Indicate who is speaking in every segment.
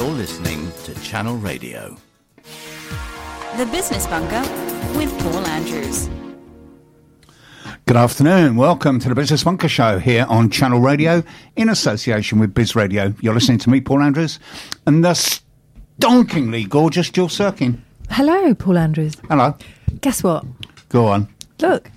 Speaker 1: You're listening to Channel Radio.
Speaker 2: The Business Bunker with Paul Andrews.
Speaker 3: Good afternoon. Welcome to the Business Bunker Show here on Channel Radio in association with Biz Radio. You're listening to me, Paul Andrews, and the stonkingly gorgeous Jill Sirkin.
Speaker 4: Hello, Paul Andrews.
Speaker 3: Hello.
Speaker 4: Guess what?
Speaker 3: Go on.
Speaker 4: Look.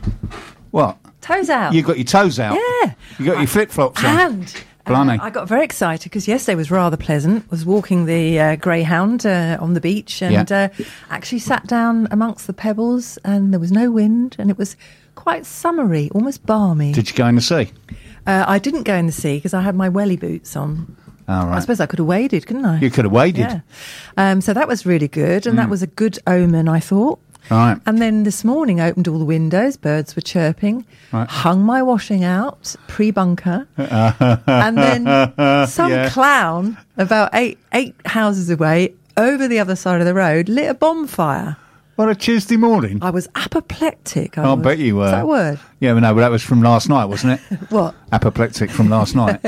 Speaker 3: What?
Speaker 4: Toes out.
Speaker 3: You got your toes out.
Speaker 4: Yeah.
Speaker 3: You got your flip-flops on.
Speaker 4: And
Speaker 3: Blimey.
Speaker 4: I got very excited because yesterday was rather pleasant. Was walking the Greyhound on the beach and actually sat down amongst the pebbles and there was no wind and it was quite summery, almost balmy.
Speaker 3: Did you go in the sea?
Speaker 4: I didn't go in the sea because I had my welly boots on.
Speaker 3: All right.
Speaker 4: I suppose I could have waded, couldn't I?
Speaker 3: You could have waded.
Speaker 4: Yeah. So that was really good and that was a good omen, I thought.
Speaker 3: Right.
Speaker 4: And then this morning, opened all the windows, birds were chirping, hung my washing out, pre-bunker, and then some clown about eight houses away, over the other side of the road, lit a bonfire.
Speaker 3: What, a Tuesday morning?
Speaker 4: I was apoplectic.
Speaker 3: I bet you were.
Speaker 4: Is that a word?
Speaker 3: Yeah, but no, but that was from last night, wasn't it?
Speaker 4: What?
Speaker 3: Apoplectic from last night.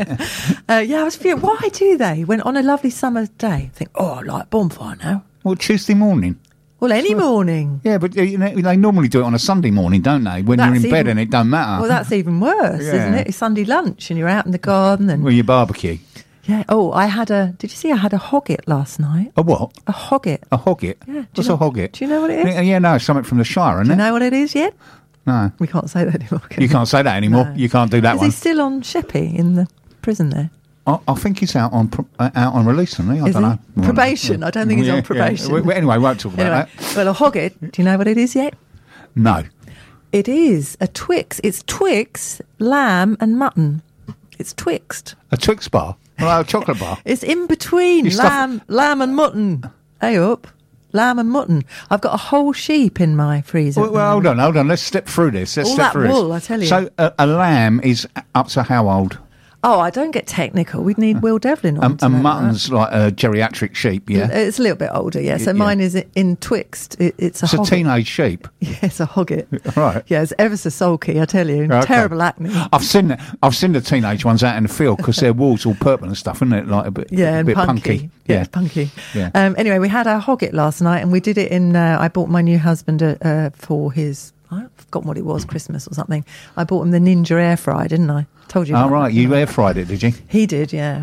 Speaker 4: I was feeling, why do they? When on a lovely summer day, think, I like bonfire now.
Speaker 3: Well, Tuesday morning.
Speaker 4: Well, any morning.
Speaker 3: Yeah, but you know, they normally do it on a Sunday morning, don't they? When you're in bed and it don't matter.
Speaker 4: Well, that's even worse, isn't it? It's Sunday lunch and you're out in the garden. And
Speaker 3: well, you barbecue.
Speaker 4: Yeah. Oh, did you see I had a hogget last night?
Speaker 3: A what?
Speaker 4: A hogget.
Speaker 3: A hogget?
Speaker 4: Yeah.
Speaker 3: What's a hogget?
Speaker 4: Do you know what it is?
Speaker 3: Yeah, no, something from the Shire, isn't
Speaker 4: Do
Speaker 3: it?
Speaker 4: you know what it is yet?
Speaker 3: No.
Speaker 4: We can't say that anymore.
Speaker 3: You can't say that anymore. No. You can't do that
Speaker 4: is
Speaker 3: one.
Speaker 4: Is he still on Sheppey in the prison there?
Speaker 3: I think he's out on release, isn't he? I don't know.
Speaker 4: Probation. I don't think he's on probation.
Speaker 3: Yeah. Anyway, we won't talk about that.
Speaker 4: Well, a hogget, do you know what it is yet?
Speaker 3: No.
Speaker 4: It is a Twix. It's Twix, lamb and mutton. It's twixt.
Speaker 3: A Twix bar? Well, a chocolate bar?
Speaker 4: It's in between lamb and mutton. Hey up. Lamb and mutton. I've got a whole sheep in my freezer.
Speaker 3: Well, hold on. Let's step through this.
Speaker 4: All that wool, I tell you.
Speaker 3: So a lamb is up to how old?
Speaker 4: Oh, I don't get technical. We'd need Will Devlin on to
Speaker 3: and mutton's like a geriatric sheep, yeah?
Speaker 4: It's a little bit older, yeah. So mine is in twixt. It's a hogget.
Speaker 3: A teenage sheep?
Speaker 4: Yeah, it's a hogget.
Speaker 3: Right.
Speaker 4: Yeah, it's ever so sulky, I tell you. Okay. Terrible acne.
Speaker 3: I've seen the teenage ones out in the field because their wool's all purple and stuff, isn't it? Like a bit punky.
Speaker 4: Yeah, it's punky.
Speaker 3: Yeah.
Speaker 4: Anyway, we had our hogget last night and we did it in... I bought my new husband for his... I've forgotten what it was, Christmas or something. I bought him the Ninja air fryer, didn't I? Told you.
Speaker 3: Oh, right. You air fried it, did you?
Speaker 4: He did, yeah.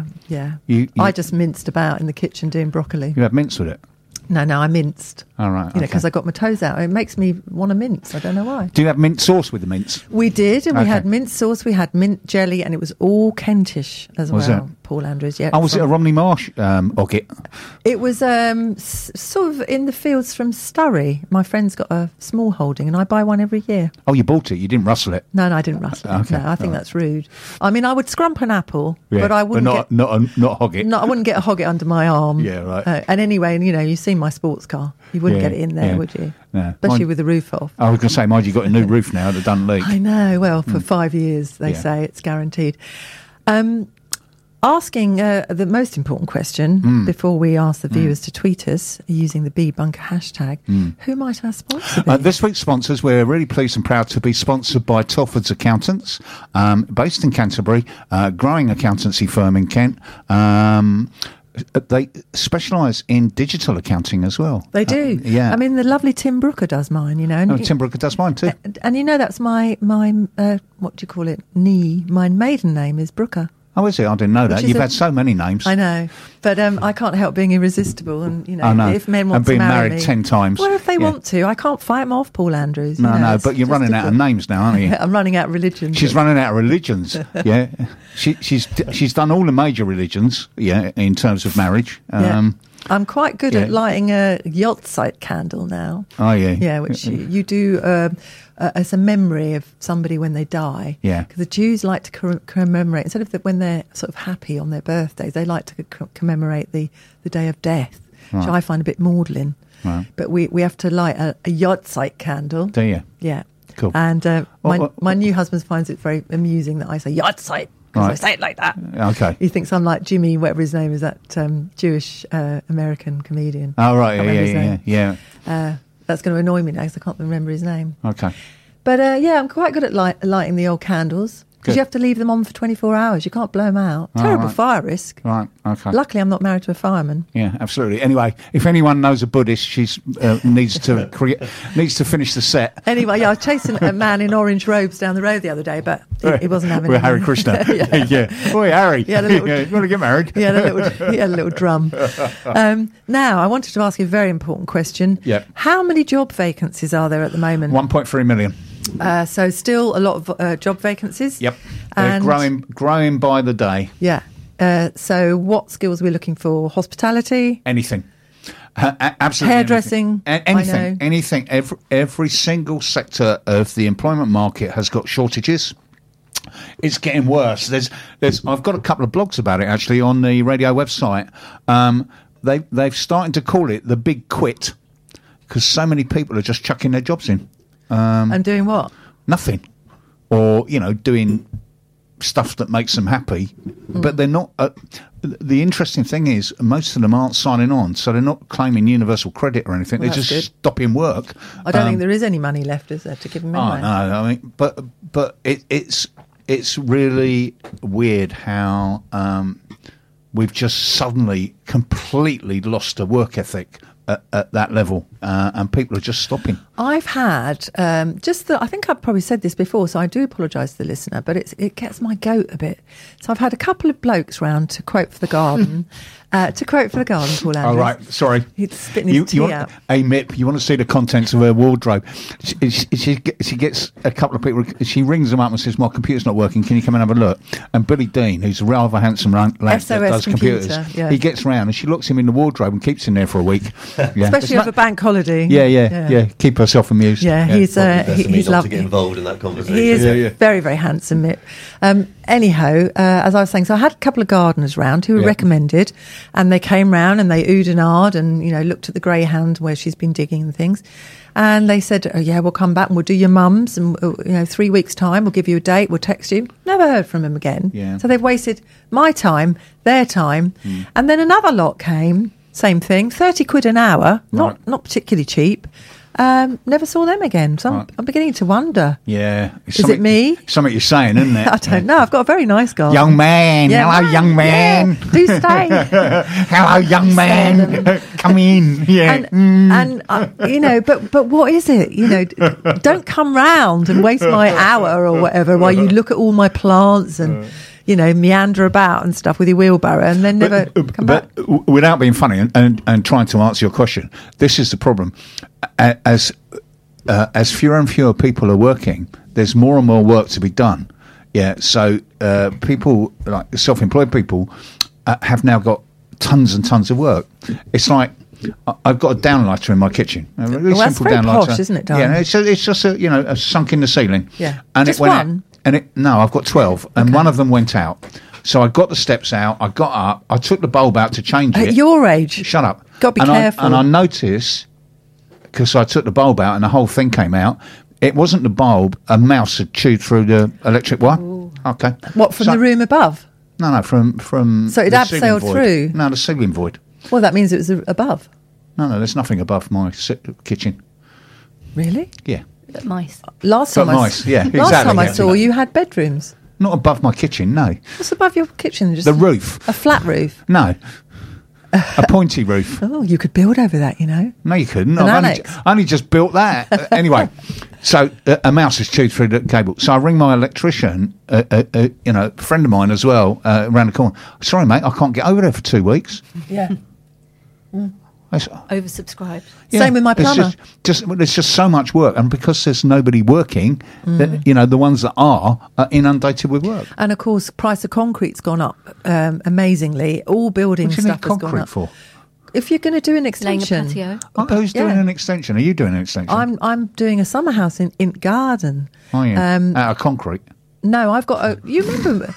Speaker 4: I just minced about in the kitchen doing broccoli.
Speaker 3: You had mince with it?
Speaker 4: No, I minced.
Speaker 3: All right.
Speaker 4: You know, because I got my toes out. It makes me want to mince. I don't know why.
Speaker 3: Do you have mint sauce with the mince?
Speaker 4: We did, and we had mint sauce, we had mint jelly, and it was all Kentish as well, Paul Andrews. Yeah.
Speaker 3: Oh, was it a Romney Marsh hogget?
Speaker 4: It was sort of in the fields from Sturry. My friend's got a small holding, and I buy one every year.
Speaker 3: Oh, you bought it? You didn't rustle it?
Speaker 4: No, I didn't rustle it.
Speaker 3: Okay.
Speaker 4: No, I think that's rude. I mean, I would scrump an apple, but I wouldn't
Speaker 3: not hogget.
Speaker 4: No, I wouldn't get a hogget under my arm.
Speaker 3: Yeah, right.
Speaker 4: And anyway, you know, you've seen my sports car. You wouldn't get it in there, would you?
Speaker 3: No.
Speaker 4: Especially with the roof off.
Speaker 3: I was going to say, mind you, got a new roof now that doesn't leak.
Speaker 4: I know. Well, for 5 years, they say it's guaranteed. Asking the most important question before we ask the viewers to tweet us using the bbunker hashtag, who might our sponsor be?
Speaker 3: This week's sponsors, we're really pleased and proud to be sponsored by Telford's Accountants, based in Canterbury, growing accountancy firm in Kent. They specialise in digital accounting as well.
Speaker 4: They do.
Speaker 3: Yeah.
Speaker 4: I mean, the lovely Tim Brooker does mine, you know.
Speaker 3: Tim Brooker does mine too.
Speaker 4: And you know, that's my what do you call it? My maiden name is Brooker.
Speaker 3: Oh, is it? I didn't know that. You've had so many names.
Speaker 4: I know. But I can't help being irresistible. And, you know, if men want
Speaker 3: and being
Speaker 4: to marry
Speaker 3: married
Speaker 4: me,
Speaker 3: 10 times.
Speaker 4: Well, if they want to. I can't fight them off, Paul Andrews.
Speaker 3: No, but you're running out of names now, aren't you?
Speaker 4: I'm running out of religions.
Speaker 3: She's running out of religions, yeah. She's done all the major religions, yeah, in terms of marriage.
Speaker 4: I'm quite good at lighting a yahrzeit candle now.
Speaker 3: Oh, yeah.
Speaker 4: Yeah, which you do as a memory of somebody when they die.
Speaker 3: Yeah.
Speaker 4: Because the Jews like to commemorate, instead of when they're sort of happy on their birthdays, they like to commemorate the day of death, which I find a bit maudlin. Right. But we have to light a yahrzeit candle.
Speaker 3: Do you?
Speaker 4: Yeah.
Speaker 3: Cool.
Speaker 4: And my new husband finds it very amusing that I say yahrzeit. Because I say it like that.
Speaker 3: Okay.
Speaker 4: He thinks I'm like Jimmy, whatever his name is, that Jewish American comedian.
Speaker 3: Oh, right. Yeah.
Speaker 4: That's going to annoy me now because I can't remember his name.
Speaker 3: Okay.
Speaker 4: But I'm quite good at lighting the old candles. Because you have to leave them on for 24 hours. You can't blow them out. Terrible fire risk.
Speaker 3: Right, okay.
Speaker 4: Luckily, I'm not married to a fireman.
Speaker 3: Yeah, absolutely. Anyway, if anyone knows a Buddhist, she's needs to finish the set.
Speaker 4: Anyway, I was chasing a man in orange robes down the road the other day, but he wasn't having it.
Speaker 3: With Hare Krishna.
Speaker 4: Yeah.
Speaker 3: Boy, Harry,
Speaker 4: He had a little-
Speaker 3: you want to get married?
Speaker 4: He had a little drum. Now, I wanted to ask you a very important question.
Speaker 3: Yeah.
Speaker 4: How many job vacancies are there at the moment?
Speaker 3: 1.3 million.
Speaker 4: So still a lot of job vacancies.
Speaker 3: Yep. They're growing by the day.
Speaker 4: Yeah. So what skills are we looking for? Hospitality?
Speaker 3: Anything. Absolutely.
Speaker 4: Hairdressing?
Speaker 3: Anything. Anything. Every single sector of the employment market has got shortages. It's getting worse. I've got a couple of blogs about it actually on the radio website. They've started to call it the big quit because so many people are just chucking their jobs in.
Speaker 4: And doing what?
Speaker 3: Nothing. Or, doing stuff that makes them happy. But they're not... the interesting thing is most of them aren't signing on, so they're not claiming universal credit or anything.
Speaker 4: Well,
Speaker 3: they're just
Speaker 4: good.
Speaker 3: stopping work.
Speaker 4: I don't think there is any money left, is there, to give them anyway?
Speaker 3: Oh, no. I mean, but it's really weird how we've just suddenly completely lost a work ethic at that level, and people are just stopping.
Speaker 4: I've had I think I've probably said this before, so I do apologise to the listener, but it gets my goat a bit. So I've had a couple of blokes round to quote for the garden. Paul Andrews.
Speaker 3: Oh, right, sorry.
Speaker 4: He's spitting his tea out.
Speaker 3: Hey, Mip, you want to see the contents of her wardrobe? She gets a couple of people, she rings them up and says, my computer's not working, can you come and have a look? And Billy Dean, who's a rather handsome lad that does computers,
Speaker 4: yeah.
Speaker 3: He gets round and she looks him in the wardrobe and keeps him there for a week. Yeah.
Speaker 4: Especially over bank holiday.
Speaker 3: Yeah. Keep herself amused.
Speaker 4: Yeah, he's lovely.
Speaker 5: To get involved in that conversation.
Speaker 4: He is very, very handsome, Mip. Anyhow, as I was saying, so I had a couple of gardeners round who were recommended, and they came round and they oohed and ahed and, looked at the greyhound where she's been digging and things. And they said, oh, yeah, we'll come back and we'll do your mum's and, 3 weeks' time, we'll give you a date, we'll text you. Never heard from him again.
Speaker 3: Yeah.
Speaker 4: So they've wasted my time, their time. And then another lot came, same thing, 30 quid an hour, not particularly cheap. Never saw them again. So I'm beginning to wonder.
Speaker 3: Yeah.
Speaker 4: Is it me?
Speaker 3: Something you're saying, isn't it?
Speaker 4: I don't know. I've got a very nice garden.
Speaker 3: Young man.
Speaker 4: Yeah,
Speaker 3: hello, young man.
Speaker 4: Yeah, do stay.
Speaker 3: Hello, young man. Come in. Yeah.
Speaker 4: But what is it? Don't come round and waste my hour or whatever while you look at all my plants and meander about and stuff with your wheelbarrow and then never come back.
Speaker 3: But without being funny and trying to answer your question, this is the problem. As fewer and fewer people are working, there's more and more work to be done. Yeah, so people, like self-employed people, have now got tons and tons of work. It's like I've got a downlighter in my kitchen. A really
Speaker 4: that's
Speaker 3: simple
Speaker 4: very
Speaker 3: downlighter.
Speaker 4: posh, isn't it, Darren?
Speaker 3: Yeah, it's just a sunk in the ceiling.
Speaker 4: Yeah,
Speaker 3: and
Speaker 4: just
Speaker 3: it went
Speaker 4: one.
Speaker 3: Out, no, I've got 12, and one of them went out. So I got the steps out. I got up. I took the bulb out to change it.
Speaker 4: At your age,
Speaker 3: Shut up.
Speaker 4: Got to be careful.
Speaker 3: And I noticed, because I took the bulb out and the whole thing came out, it wasn't the bulb. A mouse had chewed through the electric wire.
Speaker 4: Ooh.
Speaker 3: Okay.
Speaker 4: What, from the room above?
Speaker 3: No, from
Speaker 4: So it
Speaker 3: the ceiling
Speaker 4: abseiled
Speaker 3: void.
Speaker 4: through?
Speaker 3: No, the ceiling void.
Speaker 4: Well, that means it was above.
Speaker 3: No, there's nothing above my kitchen.
Speaker 4: Really?
Speaker 3: Yeah.
Speaker 2: But mice.
Speaker 4: Last time I saw you had bedrooms.
Speaker 3: Not above my kitchen, no.
Speaker 4: What's above your kitchen? Just
Speaker 3: the roof.
Speaker 4: A flat roof?
Speaker 3: No. A pointy roof.
Speaker 4: Oh, you could build over that,
Speaker 3: No, you couldn't.
Speaker 4: I
Speaker 3: only just built that. Anyway, so a mouse has chewed through the cable. So I ring my electrician, a friend of mine as well, around the corner. Sorry, mate, I can't get over there for 2 weeks.
Speaker 4: Yeah.
Speaker 2: Oversubscribed.
Speaker 3: Yeah,
Speaker 4: same with my plumber.
Speaker 3: There's just so much work, and because there's nobody working, the ones that are inundated with work.
Speaker 4: And of course, price of concrete's gone up amazingly. All building
Speaker 3: What do you
Speaker 4: stuff
Speaker 3: need
Speaker 4: has gone
Speaker 3: concrete
Speaker 4: up.
Speaker 3: For?
Speaker 4: If you're going to do an
Speaker 2: Laying a
Speaker 4: extension,
Speaker 2: patio.
Speaker 3: Who's doing an extension? Are you doing an extension?
Speaker 4: I'm doing a summer house in garden.
Speaker 3: Are you? Out of concrete?
Speaker 4: No, I've got a. You remember?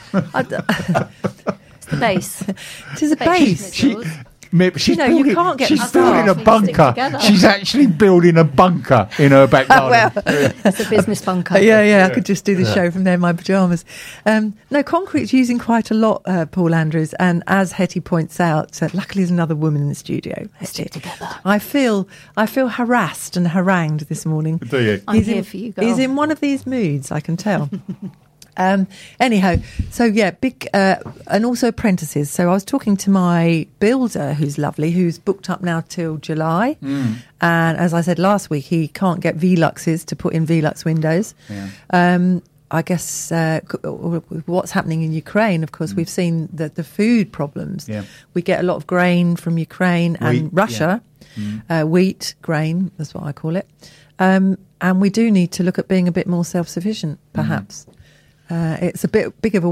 Speaker 2: It's the base.
Speaker 4: It is a base.
Speaker 3: She's
Speaker 4: you
Speaker 3: building,
Speaker 4: can't get
Speaker 3: she's
Speaker 4: the
Speaker 3: building a
Speaker 2: staff.
Speaker 3: bunker.
Speaker 2: Together.
Speaker 3: She's actually building a bunker in her back garden.
Speaker 2: It's a business bunker.
Speaker 4: Yeah, I could just do the show from there in my pyjamas. No, concrete's using quite a lot, Paul Andrews, and as Hetty points out, luckily there's another woman in the studio.
Speaker 2: Stick together.
Speaker 4: I feel harassed and harangued this morning.
Speaker 3: Do you?
Speaker 2: I'm here for you, girl.
Speaker 4: He's in one of these moods, I can tell. Anyhow, so yeah, big, and also apprentices. So I was talking to my builder, who's lovely, who's booked up now till July. And as I said last week, he can't get Veluxes to put in Velux windows.
Speaker 3: Yeah.
Speaker 4: I guess what's happening in Ukraine, of course, we've seen the food problems.
Speaker 3: Yeah.
Speaker 4: We get a lot of grain from Ukraine and
Speaker 3: Wheat,
Speaker 4: Russia, wheat, grain, that's what I call it. And we do need to look at being a bit more self-sufficient, perhaps. It's a bit of a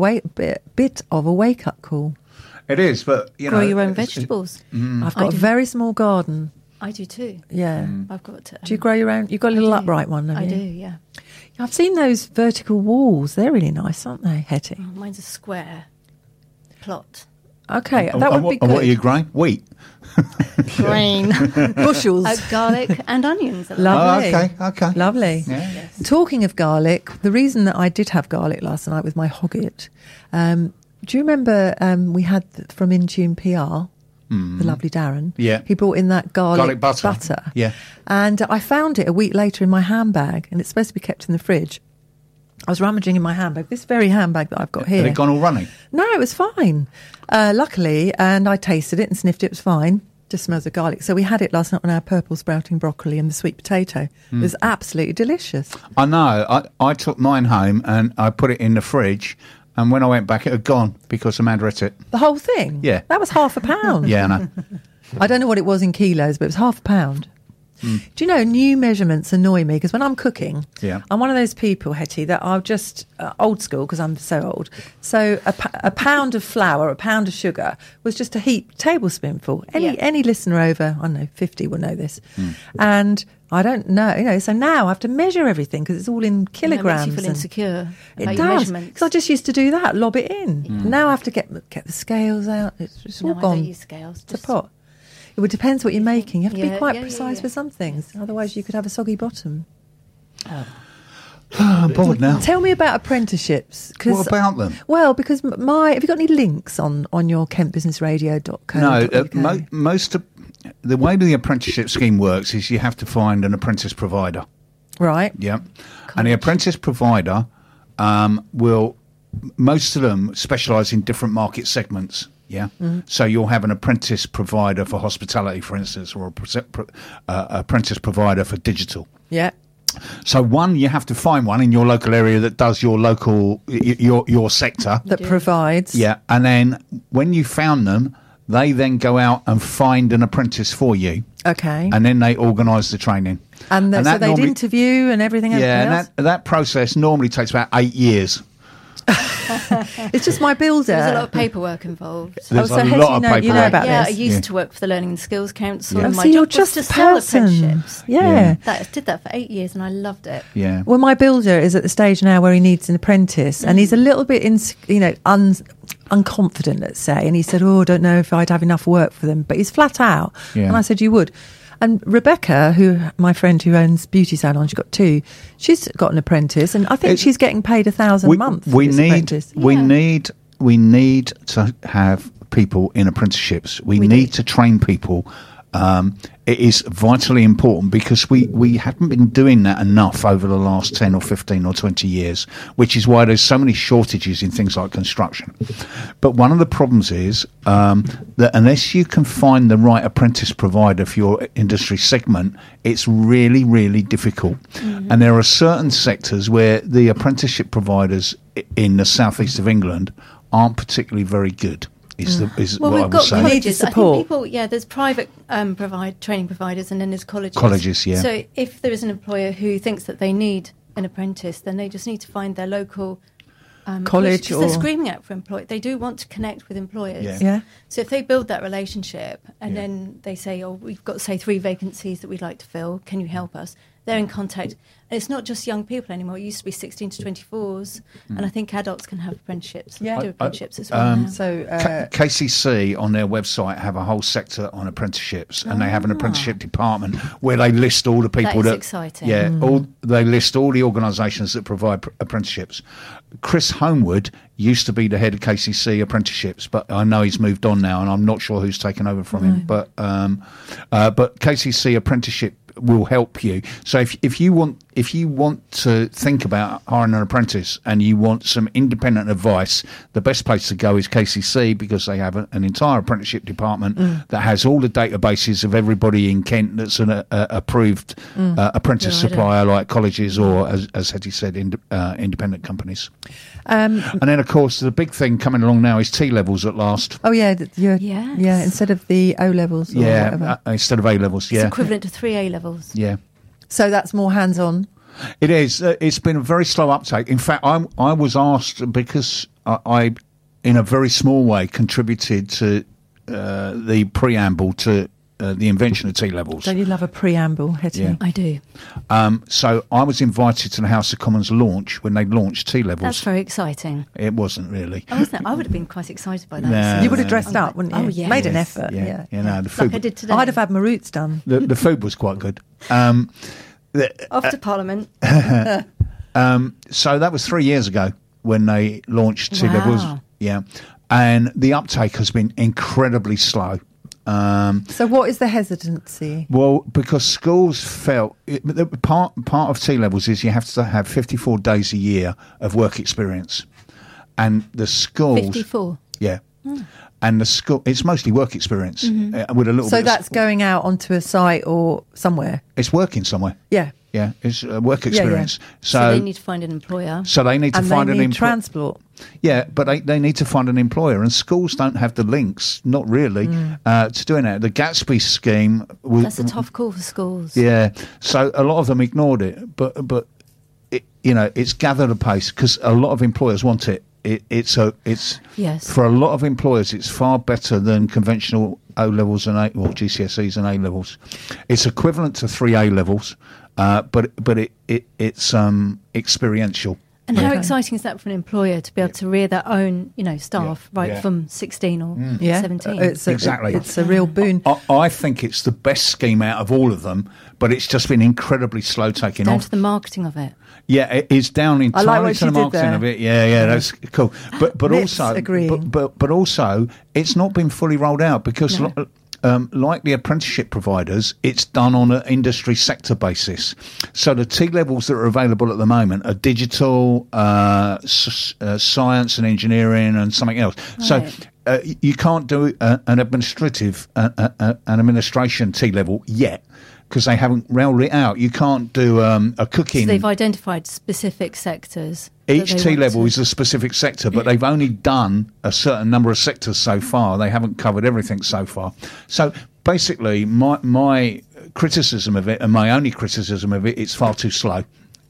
Speaker 4: wake-up call.
Speaker 3: It is, but, you know...
Speaker 2: Grow your own vegetables.
Speaker 4: I've got a very small garden.
Speaker 2: I do too.
Speaker 4: Yeah.
Speaker 2: I've got...
Speaker 4: Do you grow your own? You've got a little upright one, haven't
Speaker 2: I
Speaker 4: you?
Speaker 2: do, yeah.
Speaker 4: I've seen those vertical walls. They're really nice, aren't they, Hetty?
Speaker 2: Oh, mine's a square plot.
Speaker 4: Okay,
Speaker 3: And
Speaker 4: that would be good.
Speaker 3: And what are you growing? Wheat.
Speaker 2: Grain.
Speaker 4: Bushels.
Speaker 2: Garlic and onions.
Speaker 4: Lovely.
Speaker 3: Oh, okay.
Speaker 4: Lovely.
Speaker 3: Yeah.
Speaker 2: Yes.
Speaker 4: Talking of garlic, the reason that I did have garlic last night with my hogget, do you remember we had from Intune PR, the lovely Darren?
Speaker 3: Yeah.
Speaker 4: He brought in that garlic
Speaker 3: butter. Yeah.
Speaker 4: And I found it a week later in my handbag, and it's supposed to be kept in the fridge. I was rummaging in my handbag, this very handbag that I've got here.
Speaker 3: Had it gone all running?
Speaker 4: No, it was fine. Luckily, and I tasted it and sniffed it, it was fine. Just smells of garlic. So we had it last night on our purple sprouting broccoli and the sweet potato. It was absolutely delicious.
Speaker 3: I know. I took mine home and I put it in the fridge, and when I went back, it had gone because Amanda ate it.
Speaker 4: The whole thing?
Speaker 3: Yeah.
Speaker 4: That was £1/2.
Speaker 3: Yeah, I know.
Speaker 4: I don't know what it was in kilos, but it was £1/2. Do you know, new measurements annoy me because when I'm cooking, I'm one of those people, Hetty, that I'll just, old school because I'm so old. So a pound of flour, a pound of sugar was just a tablespoonful. Any listener over, I don't know, 50 will know this. And I don't know, so now I have to measure everything because it's all in kilograms.
Speaker 2: It makes you feel insecure.
Speaker 4: It
Speaker 2: about your
Speaker 4: does,
Speaker 2: measurements.
Speaker 4: because I just used to do that, lob it in. Now I have to get the scales out. It's all
Speaker 2: No, I
Speaker 4: gone
Speaker 2: don't use scales.
Speaker 4: to pot. It depends what you're making. You have to be quite
Speaker 2: Yeah,
Speaker 4: precise
Speaker 2: yeah.
Speaker 4: with some things. Otherwise, you could have a soggy bottom.
Speaker 3: I'm bored now.
Speaker 4: Tell me about apprenticeships.
Speaker 3: What about them?
Speaker 4: Well, because have you got any links on your kentbusinessradio.co.uk?
Speaker 3: No, most of the way the apprenticeship scheme works is you have to find an apprentice provider.
Speaker 4: Right.
Speaker 3: Yeah. And the apprentice provider most of them specialise in different market segments. Yeah. So you'll have an apprentice provider for hospitality, for instance, or apprentice provider for digital.
Speaker 4: Yeah.
Speaker 3: So you have to find one in your local area that does your local, your sector.
Speaker 4: That provides.
Speaker 3: Yeah. And then when you found them, they then go out and find an apprentice for you.
Speaker 4: Okay.
Speaker 3: And then they organise the training.
Speaker 4: And so they'd interview and everything else?
Speaker 3: Yeah, and that process normally takes about 8 years.
Speaker 4: It's just my builder.
Speaker 2: There's a lot of paperwork involved.
Speaker 3: There's
Speaker 4: so
Speaker 3: a
Speaker 4: Hetty,
Speaker 3: lot of paperwork.
Speaker 4: you know about
Speaker 2: I
Speaker 4: this.
Speaker 2: used to work for the Learning and Skills Council,
Speaker 3: Yeah.
Speaker 2: and
Speaker 4: So
Speaker 2: my
Speaker 4: you're
Speaker 2: job
Speaker 4: just
Speaker 2: was to
Speaker 4: a
Speaker 2: sell
Speaker 4: person.
Speaker 2: apprenticeships.
Speaker 4: Yeah.
Speaker 2: Did that for 8 years, and I loved it.
Speaker 3: Yeah.
Speaker 4: Well, my builder is at the stage now where he needs an apprentice, and he's a little bit, unconfident, let's say. And he said, "Oh, I don't know if I'd have enough work for them," but he's flat out.
Speaker 3: Yeah.
Speaker 4: And I said, "You would." And Rebecca, my friend who owns beauty salon, she's got 2. She's got an apprentice, and I think she's getting paid $1,000 a month. For this apprentice.
Speaker 3: We need to have people in apprenticeships. We need to train people. It is vitally important because we haven't been doing that enough over the last 10 or 15 or 20 years, which is why there's so many shortages in things like construction. But one of the problems is that unless you can find the right apprentice provider for your industry segment, it's really, really difficult. And there are certain sectors where the apprenticeship providers in the southeast of England aren't particularly very good. Is
Speaker 2: Well,
Speaker 3: what I
Speaker 2: we've
Speaker 3: would
Speaker 2: got
Speaker 3: say.
Speaker 2: colleges. I
Speaker 4: support.
Speaker 2: think people, there's private training providers, and then there's colleges.
Speaker 3: Colleges, yeah.
Speaker 2: So if there is an employer who thinks that they need an apprentice, then they just need to find their local
Speaker 4: College,
Speaker 2: because they're screaming out for employers. They do want to connect with employers.
Speaker 4: Yeah.
Speaker 2: So if they build that relationship, and
Speaker 3: Yeah.
Speaker 2: then they say, "Oh, we've got, say, 3 vacancies that we'd like to fill. Can you help us?" They're in contact. And it's not just young people anymore. It used to be 16 to 24s, and I think adults can have apprenticeships.
Speaker 4: Yeah.
Speaker 2: Do apprenticeships as well. Now.
Speaker 4: So
Speaker 3: KCC on their website have a whole sector on apprenticeships, and they have an apprenticeship department where they list all the people
Speaker 2: That is exciting.
Speaker 3: Yeah, they list all the organisations that provide apprenticeships. Chris Homewood used to be the head of KCC apprenticeships, but I know he's moved on now, and I'm not sure who's taken over from him. But KCC apprenticeship will help you. So if you want if you want to think about hiring an apprentice and you want some independent advice, the best place to go is KCC, because they have an entire apprenticeship department that has all the databases of everybody in Kent that's an approved apprentice supplier, like colleges or, as Hetty said, independent companies. And then, of course, the big thing coming along now is T-levels at last.
Speaker 4: Oh, yeah. Instead of the O-levels or whatever.
Speaker 3: Instead of A-levels,
Speaker 2: It's equivalent to 3 A-levels.
Speaker 3: Yeah.
Speaker 4: So that's more hands-on.
Speaker 3: It is. It's been a very slow uptake. In fact, I was asked, because I, in a very small way, contributed to the preamble to the invention of T-levels.
Speaker 4: Don't you love a preamble, Hetty?
Speaker 3: Yeah.
Speaker 2: I do.
Speaker 3: So I was invited to the House of Commons launch when they launched T-levels.
Speaker 2: That's very exciting.
Speaker 3: It wasn't really.
Speaker 2: Oh, wasn't it? I would have been quite excited by that.
Speaker 3: No,
Speaker 4: You would have dressed up, wouldn't you?
Speaker 2: Oh, yeah.
Speaker 4: Made an effort.
Speaker 3: Yeah.
Speaker 4: Yeah.
Speaker 3: The food.
Speaker 2: Like I did today.
Speaker 4: I'd have had my roots done.
Speaker 3: The food was quite good.
Speaker 2: Off to Parliament.
Speaker 3: So that was 3 years ago when they launched T-levels.
Speaker 2: Wow.
Speaker 3: Yeah. And the uptake has been incredibly slow.
Speaker 4: So what is the hesitancy?
Speaker 3: Well, because schools felt part of T-levels is you have to have 54 days a year of work experience, and the schools
Speaker 2: 54.
Speaker 3: Yeah, and the school it's mostly work experience with a little.
Speaker 4: So
Speaker 3: bit
Speaker 4: that's going out onto a site or somewhere.
Speaker 3: It's working somewhere.
Speaker 4: Yeah.
Speaker 3: Yeah, it's work experience.
Speaker 2: So they need to find an employer.
Speaker 3: So they need to find an employer.
Speaker 4: transport.
Speaker 3: Yeah, but they need to find an employer, and schools don't have the links, not really, to doing that. The Gatsby scheme was,
Speaker 2: That's a tough call for schools.
Speaker 3: Yeah, so a lot of them ignored it, but it, it's gathered a pace because a lot of employers want it. It's
Speaker 2: Yes.
Speaker 3: For a lot of employers, it's far better than conventional O levels and GCSEs and A levels. It's equivalent to 3 A levels, but it's experiential.
Speaker 2: And how exciting is that for an employer to be able to rear their own, staff
Speaker 3: Yeah.
Speaker 2: from 16 or 17?
Speaker 3: Exactly.
Speaker 4: It's a real boon.
Speaker 3: I think it's the best scheme out of all of them, but it's just been incredibly slow taking
Speaker 2: Down
Speaker 3: off.
Speaker 2: to the marketing of it.
Speaker 3: Yeah, it is down
Speaker 4: I like
Speaker 3: entirely
Speaker 4: what
Speaker 3: to
Speaker 4: she
Speaker 3: the
Speaker 4: did
Speaker 3: marketing
Speaker 4: there.
Speaker 3: of it. Yeah, that's cool. But
Speaker 4: Nips
Speaker 3: also,
Speaker 4: agreeing.
Speaker 3: but also, it's not been fully rolled out because, like the apprenticeship providers, it's done on an industry sector basis. So the T levels that are available at the moment are digital, science and engineering, and something else.
Speaker 2: Right.
Speaker 3: So you can't do an administration T level yet, because they haven't rolled it out. You can't do a cooking.
Speaker 2: So they've identified specific sectors.
Speaker 3: Each
Speaker 2: that they
Speaker 3: T
Speaker 2: want
Speaker 3: level
Speaker 2: to-
Speaker 3: is a specific sector, but they've only done a certain number of sectors so far. They haven't covered everything so far. So basically, my criticism of it, and my only criticism of it, it's far too slow.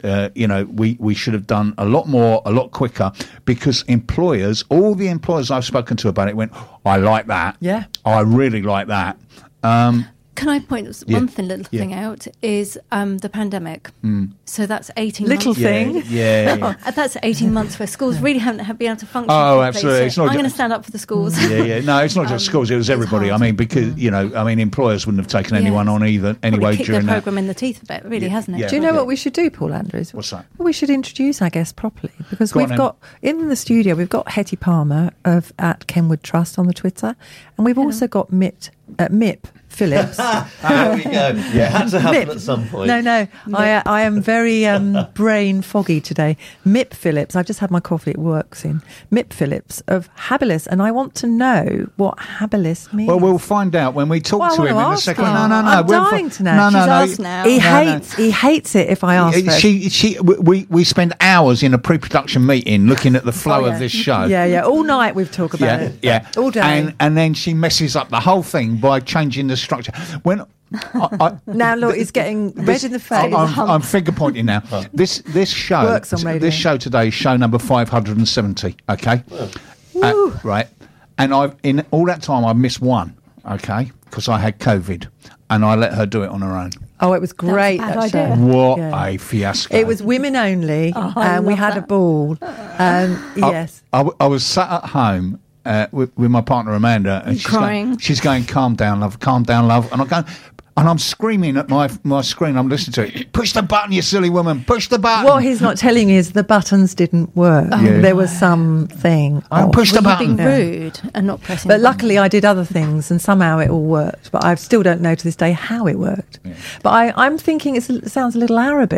Speaker 3: We should have done a lot more, a lot quicker, because all the employers I've spoken to about it went, I like that.
Speaker 4: Yeah.
Speaker 3: I really like that.
Speaker 2: Can I point one thing out is the pandemic. So that's 18
Speaker 4: Little
Speaker 2: months.
Speaker 4: thing.
Speaker 3: Yeah.
Speaker 2: That's 18 months where schools really haven't been able to function.
Speaker 3: Oh,
Speaker 2: properly.
Speaker 3: absolutely.
Speaker 2: So
Speaker 3: It's not
Speaker 2: I'm going to
Speaker 3: just-
Speaker 2: stand up for the schools.
Speaker 3: Yeah. No, it's not just schools. It was everybody.
Speaker 2: hard.
Speaker 3: I mean, because employers wouldn't have taken anyone on either anyway
Speaker 2: Probably kicked
Speaker 3: during
Speaker 2: their
Speaker 3: that.
Speaker 2: programme in the teeth a bit, really, hasn't it?
Speaker 3: Yeah.
Speaker 4: Do you know what we should do, Paul Andrews?
Speaker 3: What's that?
Speaker 4: We should introduce our guest properly, because
Speaker 3: Go on
Speaker 4: we've
Speaker 3: then.
Speaker 4: got in the studio, we've got Hetty Palmer at Kenwood Trust on the Twitter, and we've also got Mip Phillips.
Speaker 5: There we go. Yeah, had to happen at some point.
Speaker 4: No, I am very brain foggy today. Mip Phillips, I've just had my coffee, it works in. Mip Phillips of Habilis, and I want to know what Habilis means.
Speaker 3: Well, we'll find out when we talk
Speaker 4: Well, I
Speaker 3: to him in
Speaker 4: wanna
Speaker 3: a
Speaker 4: ask
Speaker 3: second.
Speaker 4: him.
Speaker 3: No.
Speaker 4: I'm
Speaker 3: we'll
Speaker 4: dying to know.
Speaker 3: No,
Speaker 2: She's
Speaker 3: no.
Speaker 2: asked now.
Speaker 4: He hates it if I ask first.
Speaker 3: We spend hours in a pre-production meeting looking at the flow of this show.
Speaker 4: Yeah, all night we've talked about it.
Speaker 3: Yeah.
Speaker 4: All day.
Speaker 3: And then she messes up the whole thing by changing the structure. When
Speaker 4: Now look, he's getting red in the face.
Speaker 3: I'm finger pointing now. This show
Speaker 4: Works on radio.
Speaker 3: This show today is show number 570. Okay, right. And in all that time I've missed one. Okay, because I had COVID, and I let her do it on her own.
Speaker 4: Oh, it was great.
Speaker 2: That
Speaker 4: That
Speaker 2: was a bad
Speaker 4: show.
Speaker 2: idea.
Speaker 3: What
Speaker 4: Yeah.
Speaker 3: a fiasco!
Speaker 4: It was women only,
Speaker 2: I
Speaker 4: and we
Speaker 2: love
Speaker 4: had a
Speaker 2: that.
Speaker 4: ball. Yes.
Speaker 3: I was sat at home with my partner Amanda, and
Speaker 2: Crying.
Speaker 3: she's going, calm down, love, and I'm going, and I'm screaming at my screen. I'm listening to it. Push the button, you silly woman! Push the button!
Speaker 4: What he's not telling you is the buttons didn't work.
Speaker 3: Yeah.
Speaker 4: There was something.
Speaker 3: Oh, push the
Speaker 2: Were you
Speaker 3: button.
Speaker 2: being rude and not pressing
Speaker 4: But
Speaker 2: the
Speaker 4: luckily, I did other things, and somehow it all worked. But I still don't know to this day how it worked. But I'm thinking it sounds a little Arabic.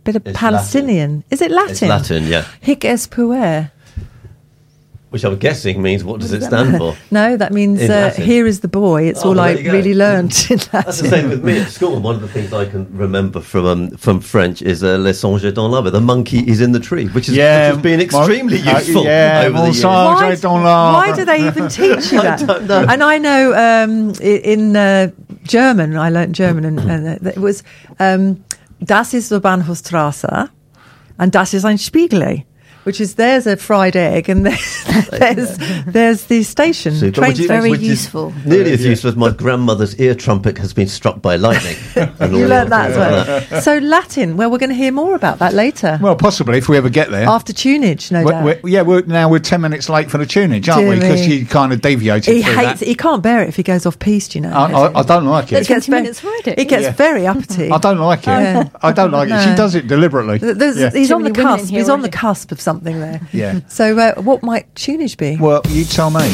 Speaker 4: bit of
Speaker 5: It's
Speaker 4: Palestinian. Is it Latin?
Speaker 5: It's Latin, yeah.
Speaker 4: Hic es puer.
Speaker 5: Which I'm guessing means, what does it stand for?
Speaker 4: No, that means here is the boy. It's all I really learned in Latin.
Speaker 5: That's the same with me at school. One of the things I can remember from French is Le Songe dans l'arbre. The monkey is in the tree, which has been extremely useful over the years.
Speaker 4: Why do they even teach you that?
Speaker 5: I don't know.
Speaker 4: And I know in German, I learnt German, and it was Das ist die Bahnhofstrasse and Das ist ein Spiegel. Which is, there's a fried egg and there's the station.
Speaker 2: Train's very useful.
Speaker 5: Nearly as useful as my grandmother's ear trumpet has been struck by lightning.
Speaker 4: You learned that as well. So Latin, well, we're going to hear more about that later.
Speaker 3: Well, possibly, if we ever get there.
Speaker 4: After tunage, no doubt.
Speaker 3: We're 10 minutes late for the tunage, aren't we? Because you kind of deviated through that.
Speaker 4: He can't bear it if he goes off piste, you know.
Speaker 3: I don't like it.
Speaker 2: It gets
Speaker 4: It gets very uppity.
Speaker 3: I don't like it. I don't like it. She does it deliberately.
Speaker 4: He's on the cusp. He's on the cusp of something there.
Speaker 3: Yeah.
Speaker 4: So what might tunage be?
Speaker 3: Well, you tell me.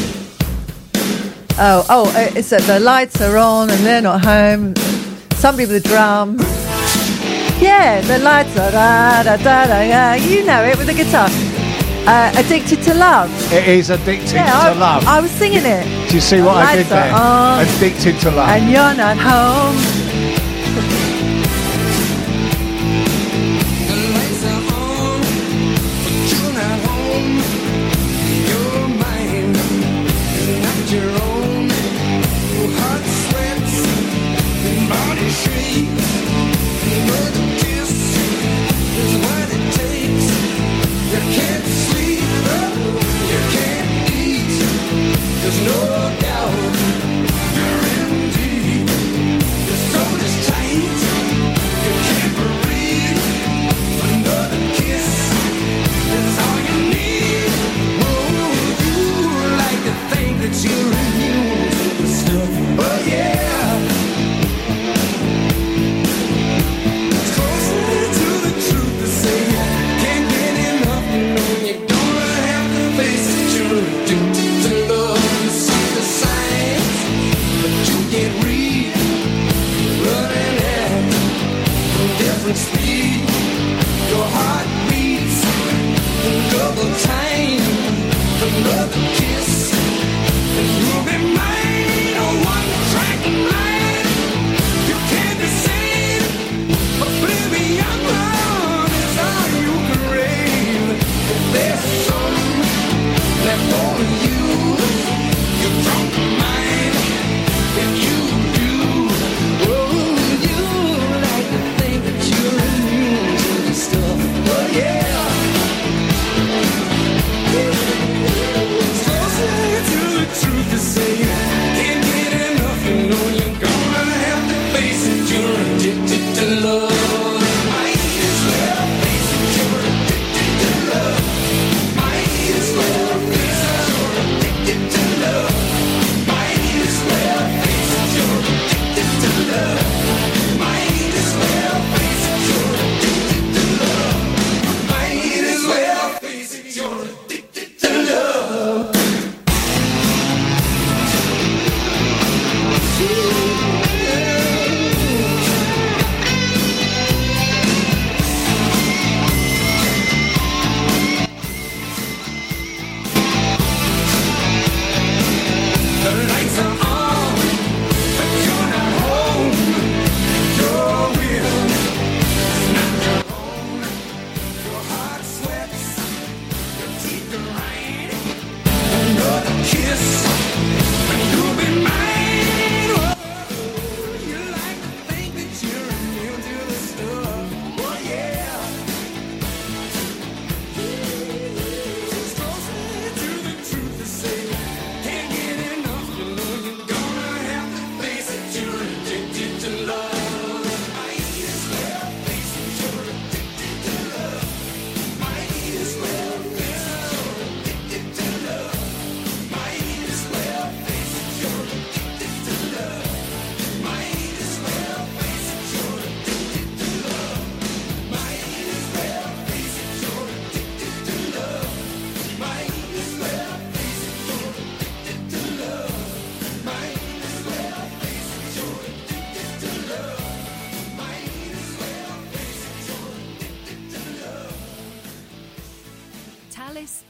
Speaker 4: It's that the lights are on and they're not home. Somebody with a drum. Yeah, the lights are da da da da. Yeah, you know it with the guitar. Addicted to Love.
Speaker 3: It is Addicted to Love.
Speaker 4: I was singing it.
Speaker 3: Do you see what I did there? Addicted to Love.
Speaker 4: And you're not home.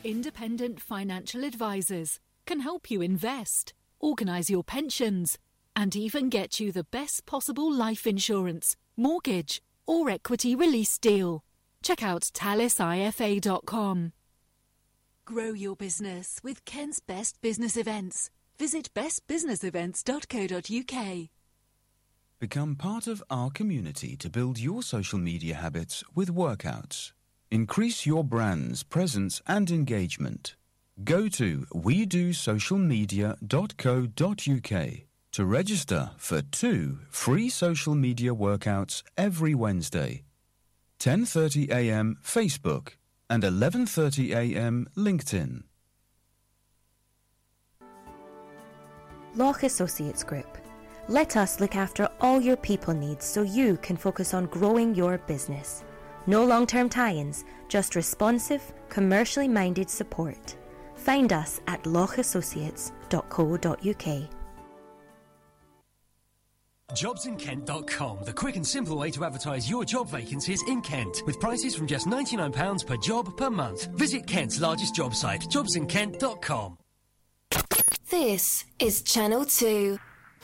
Speaker 6: Independent financial advisors can help you invest, organise your pensions, and even get you the best possible life insurance, mortgage, or equity release deal. Check out talisifa.com. Grow your business with Kent's Best Business Events. Visit bestbusinessevents.co.uk.
Speaker 7: Become part of our community to build your social media habits with workouts. Increase your brand's presence and engagement. Go to wedosocialmedia.co.uk to register for 2 free social media workouts every Wednesday. 10:30 a.m. Facebook and 11:30 a.m. LinkedIn.
Speaker 8: Loch Associates Group. Let us look after all your people needs so you can focus on growing your business. No long-term tie-ins, just responsive, commercially minded support. Find us at lochassociates.co.uk.
Speaker 9: JobsInKent.com, the quick and simple way to advertise your job vacancies in Kent, with prices from just £99 per job per month. Visit Kent's largest job site, JobsInKent.com.
Speaker 10: This is Channel 2.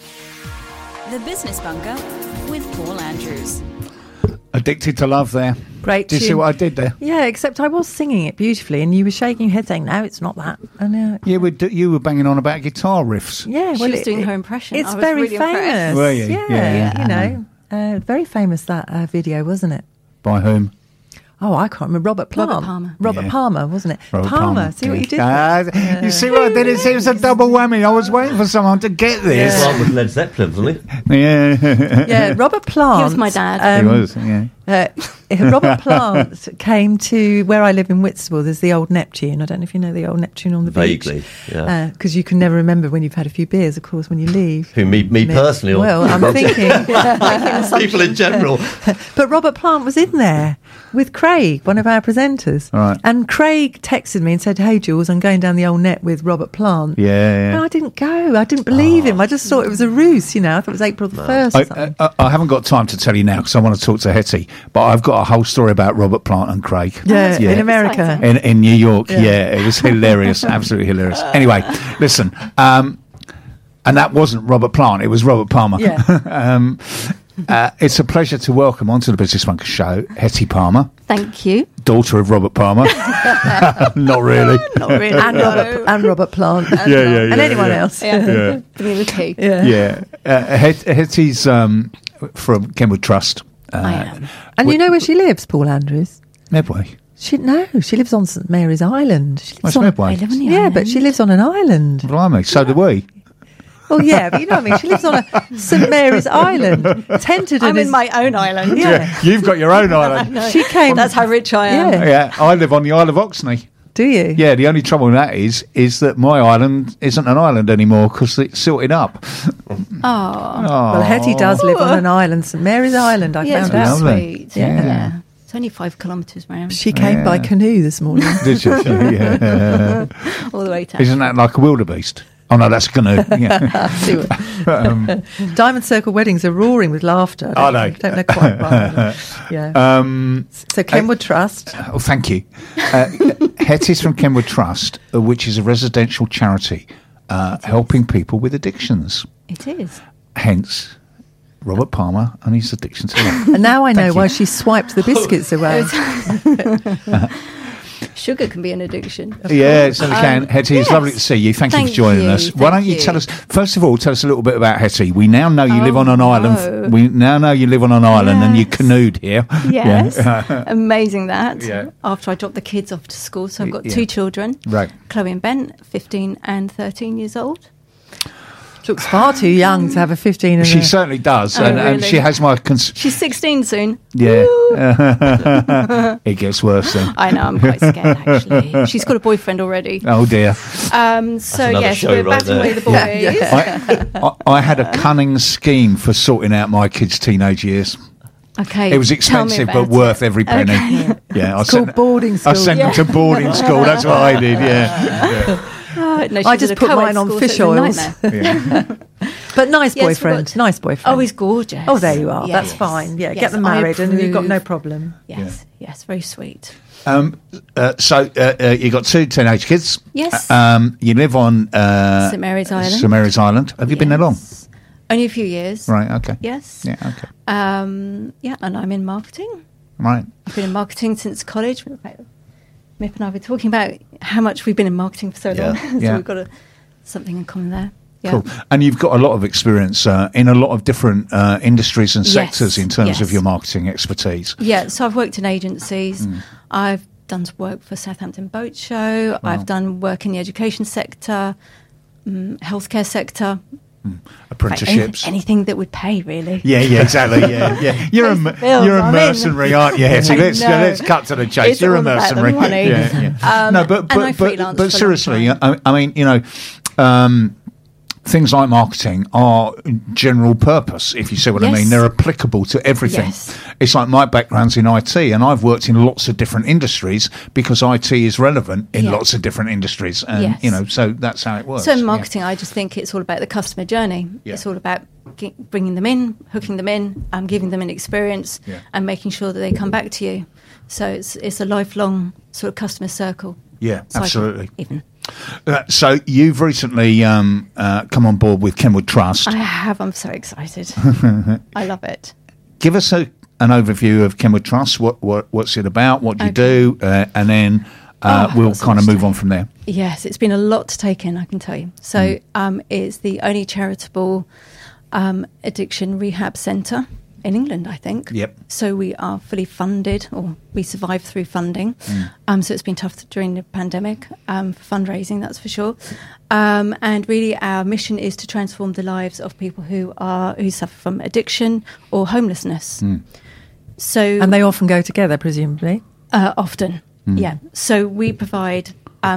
Speaker 10: The Business Bunker with Paul Andrews.
Speaker 3: Addicted to Love there.
Speaker 4: Great.
Speaker 3: Did you see what I did there?
Speaker 4: Yeah, except I was singing it beautifully and you were shaking your head saying, no, it's not that. And,
Speaker 3: you were banging on about guitar riffs.
Speaker 4: Yeah,
Speaker 2: she was doing her impression.
Speaker 4: It's very really famous. Impressed.
Speaker 3: Were you?
Speaker 4: Yeah. You know, very famous that video, wasn't it?
Speaker 3: By whom?
Speaker 4: Oh, I can't remember. Robert Palmer. Robert Palmer, wasn't it?
Speaker 3: Robert Palmer.
Speaker 4: See what you did?
Speaker 3: You see what I did? It was a double whammy. I was waiting for someone to get this.
Speaker 5: He was with Led Zeppelin, wasn't he?
Speaker 4: Yeah, Robert Plant.
Speaker 2: He was my dad.
Speaker 3: He was, yeah.
Speaker 4: Robert Plant came to where I live in Whitstable. There's the old Neptune. I don't know if you know the old Neptune on the beach.
Speaker 5: Vaguely, yeah.
Speaker 4: Because you can never remember when you've had a few beers, of course, when you leave.
Speaker 5: Who, me personally?
Speaker 4: Well, I'm thinking.
Speaker 5: People in general.
Speaker 4: But Robert Plant was in there with Craig, one of our presenters.
Speaker 3: Right.
Speaker 4: And Craig texted me and said, hey, Jules, I'm going down the old net with Robert Plant.
Speaker 3: Yeah.
Speaker 4: No, I didn't go. I didn't believe him. I just thought it was a ruse, you know. I thought it was April the 1st or something.
Speaker 3: I haven't got time to tell you now because I want to talk to Hetty, but I've got a whole story about Robert Plant and Craig.
Speaker 4: Yeah, in America.
Speaker 3: In New York, it was hilarious, absolutely hilarious. Anyway, listen, and that wasn't Robert Plant, it was Robert Palmer.
Speaker 4: Yeah.
Speaker 3: It's a pleasure to welcome onto the Business Bunker show Hetty Palmer.
Speaker 2: Thank you.
Speaker 3: Daughter of Robert Palmer. Not really.
Speaker 2: Not really.
Speaker 4: And Robert Plant.
Speaker 3: And
Speaker 4: anyone else.
Speaker 2: Yeah. Give me the tea.
Speaker 3: Yeah. Hetty's from Kenwood Trust.
Speaker 2: I am.
Speaker 4: And you know where she lives, Paul Andrews?
Speaker 3: Medway.
Speaker 4: She lives on St Mary's Island.
Speaker 3: What's Medway?
Speaker 2: Yeah,
Speaker 4: but she lives on an island.
Speaker 3: Blimey, so do we.
Speaker 4: Well, yeah, but you know what I mean. She lives on a St Mary's Island. Tenterden
Speaker 2: I'm in my own island.
Speaker 3: Yeah, you've got your own island.
Speaker 4: She came.
Speaker 2: That's how rich I am.
Speaker 3: Yeah, I live on the Isle of Oxney.
Speaker 4: Do you?
Speaker 3: Yeah, the only trouble with that is that my island isn't an island anymore because it's silted up.
Speaker 2: Oh.
Speaker 4: Well, Hetty does live on an island, St Mary's Island, I found out.
Speaker 2: Sweet. Yeah. It's only 5 kilometres round.
Speaker 4: She came by canoe this morning.
Speaker 3: Did she? Yeah.
Speaker 2: All the way to.
Speaker 3: Isn't that like a wildebeest? Oh no, that's a canoe. Yeah.
Speaker 4: Diamond Circle weddings are roaring with laughter.
Speaker 3: I know.
Speaker 4: Don't know quite right. Yeah. So Kenwood Trust.
Speaker 3: Oh, thank you. Hetty's from Kenwood Trust, which is a residential charity helping people with addictions.
Speaker 2: It is.
Speaker 3: Hence, Robert Palmer and his addiction to love.
Speaker 4: And now I know why she swiped the biscuits away.
Speaker 2: Sugar can be an addiction.
Speaker 3: Yeah, it certainly can. Hetty, it's lovely to see you. Thank you for joining us. Why don't you tell us, first of all, tell us a little bit about Hetty. We now know you live on an island. We now know you live on an island and you canoed here.
Speaker 2: Yes. Amazing that. Yeah. After I dropped the kids off to school. So I've got 2 children. Right. Chloe and Ben, 15 and 13 years old.
Speaker 4: She looks far too young to have a 15 and
Speaker 3: She certainly does. And she has my...
Speaker 2: She's 16 soon.
Speaker 3: Yeah. It gets worse then.
Speaker 2: I know, I'm quite scared actually. She's got a boyfriend already.
Speaker 3: Oh dear.
Speaker 2: So yes, we're batting away the boys.
Speaker 3: I had a cunning scheme for sorting out my kids' teenage years.
Speaker 2: Okay.
Speaker 3: It was expensive but worth every penny.
Speaker 2: Okay.
Speaker 3: Yeah,
Speaker 4: it's called boarding school.
Speaker 3: I sent them to boarding school. That's what I did. Yeah.
Speaker 2: No,
Speaker 4: I just put mine on fish oils. But nice boyfriend. Nice boyfriend.
Speaker 2: Oh, he's gorgeous.
Speaker 4: Oh, there you are.
Speaker 2: Yes.
Speaker 4: That's fine. Yeah,
Speaker 2: yes,
Speaker 4: get them married and you've got no problem.
Speaker 2: Yes, yes, very sweet.
Speaker 3: So you got 2 teenage kids.
Speaker 2: Yes.
Speaker 3: You live on
Speaker 2: St Mary's Island.
Speaker 3: St Mary's Island. Have you been there long?
Speaker 2: Only a few years.
Speaker 3: Right. Okay.
Speaker 2: Yes.
Speaker 3: Yeah. Okay.
Speaker 2: Yeah, and I'm in marketing.
Speaker 3: Right.
Speaker 2: I've been in marketing since college. In fact, Mip and I were talking about how much we've been in marketing for so long. So we've got something in common there. Yeah.
Speaker 3: Cool. And you've got a lot of experience in a lot of different industries and sectors in terms of your marketing expertise.
Speaker 2: Yeah, so I've worked in agencies. I've done work for Southampton Boat Show. Wow. I've done work in the education sector, healthcare sector.
Speaker 3: Apprenticeships.
Speaker 2: Anything that would pay, really.
Speaker 3: Yeah, exactly. Yeah. You're a mercenary, aren't you? So let's cut to the chase.
Speaker 2: It's
Speaker 3: you're
Speaker 2: all
Speaker 3: a mercenary.
Speaker 2: About the money.
Speaker 3: No, but seriously, I mean, you know, things like marketing are general purpose, if you see what I mean. They're applicable to everything. Yes. It's like my background's in IT, and I've worked in lots of different industries because IT is relevant in lots of different industries. And, you know, so that's how it works.
Speaker 2: So in marketing, I just think it's all about the customer journey. Yeah. It's all about bringing them in, hooking them in, giving them an experience and making sure that they come back to you. So it's a lifelong sort of customer circle.
Speaker 3: Yeah, absolutely.
Speaker 2: Even.
Speaker 3: So you've recently come on board with Kenwood Trust.
Speaker 2: I have. I'm so excited. I love it.
Speaker 3: Give us an overview of Kenwood Trust. What's it about? What do you do? And then we'll kind of move on from there.
Speaker 2: Yes, it's been a lot to take in, I can tell you. So it's the only charitable addiction rehab centre in England, I think.
Speaker 3: Yep.
Speaker 2: So we are fully funded, or we survive through funding. So it's been tough during the pandemic for fundraising, that's for sure. And really our mission is to transform the lives of people who suffer from addiction or homelessness.
Speaker 4: And they often go together, presumably?
Speaker 2: Often, yeah. So we provide,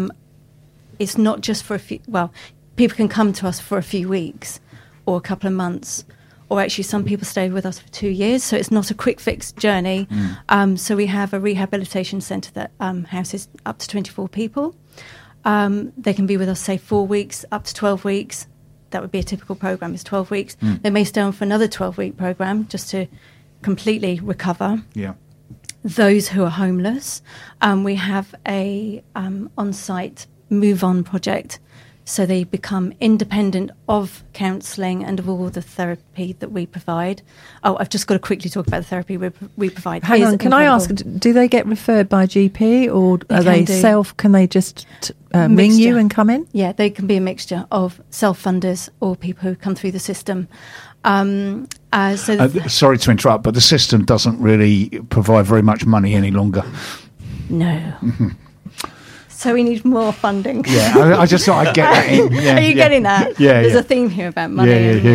Speaker 2: it's not just for people can come to us for a few weeks or a couple of months, or actually some people stay with us for 2 years, so it's not a quick fix journey. So we have a rehabilitation centre that houses up to 24 people. They can be with us, say, 4 weeks, up to 12 weeks. That would be a typical programme, is 12 weeks. They may stay on for another 12-week programme just to completely recover.
Speaker 3: Yeah.
Speaker 2: Those who are homeless, we have a on-site move-on project, so they become independent of counselling and of all the therapy that we provide. Oh, I've just got to quickly talk about the therapy we provide.
Speaker 4: Hang on, can I ask, do they get referred by GP, or are they can they just ring you and come in?
Speaker 2: Yeah, they can be a mixture of self-funders or people who come through the system.
Speaker 3: Sorry to interrupt, but the system doesn't really provide very much money any longer.
Speaker 2: No. So we need more funding.
Speaker 3: Yeah, I just thought I'd get that in. Yeah,
Speaker 2: Are you getting that?
Speaker 3: Yeah,
Speaker 2: There's a theme here about money.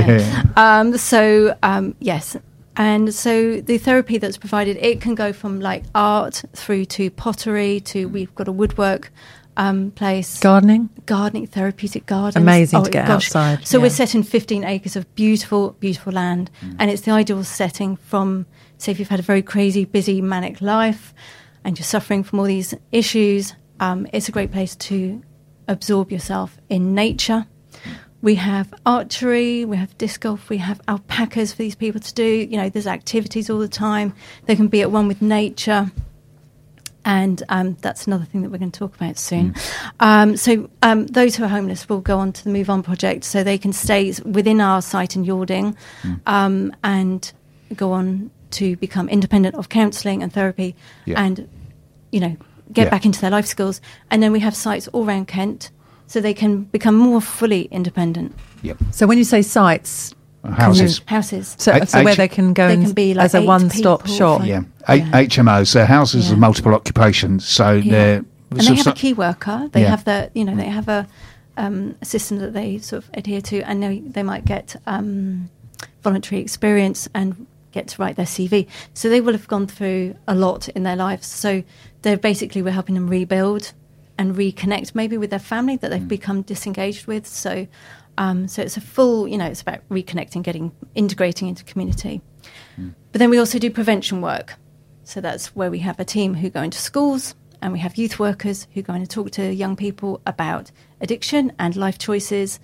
Speaker 2: Yes. And so the therapy that's provided, it can go from like art through to pottery to we've got a woodwork place.
Speaker 4: Gardening,
Speaker 2: therapeutic gardens.
Speaker 4: Amazing to get outside.
Speaker 2: So we're set in 15 acres of beautiful, beautiful land. And it's the ideal setting from, say, if you've had a very crazy, busy, manic life and you're suffering from all these issues, it's a great place to absorb yourself in nature. We have archery, we have disc golf, we have alpacas for these people to do. You know, there's activities all the time. They can be at one with nature. And that's another thing that we're going to talk about soon. So those who are homeless will go on to the Move On project, so they can stay within our site in Yalding and go on to become independent of counselling and therapy and, you know, get back into their life skills. And then we have sites all around Kent, so they can become more fully independent.
Speaker 3: Yep.
Speaker 4: So when you say sites...
Speaker 3: Houses.
Speaker 4: So where they can go
Speaker 2: can be like
Speaker 4: as a one-stop shop.
Speaker 3: Yeah. HMOs, they're houses of multiple occupations. So they're...
Speaker 2: And they have a key worker. They have they have a system that they sort of adhere to, and they might get voluntary experience and get to write their CV. So they will have gone through a lot in their lives. So we're helping them rebuild and reconnect maybe with their family that they've become disengaged with. So it's a full, it's about reconnecting, integrating into community. But then we also do prevention work. So that's where we have a team who go into schools, and we have youth workers who go in and talk to young people about addiction and life choices.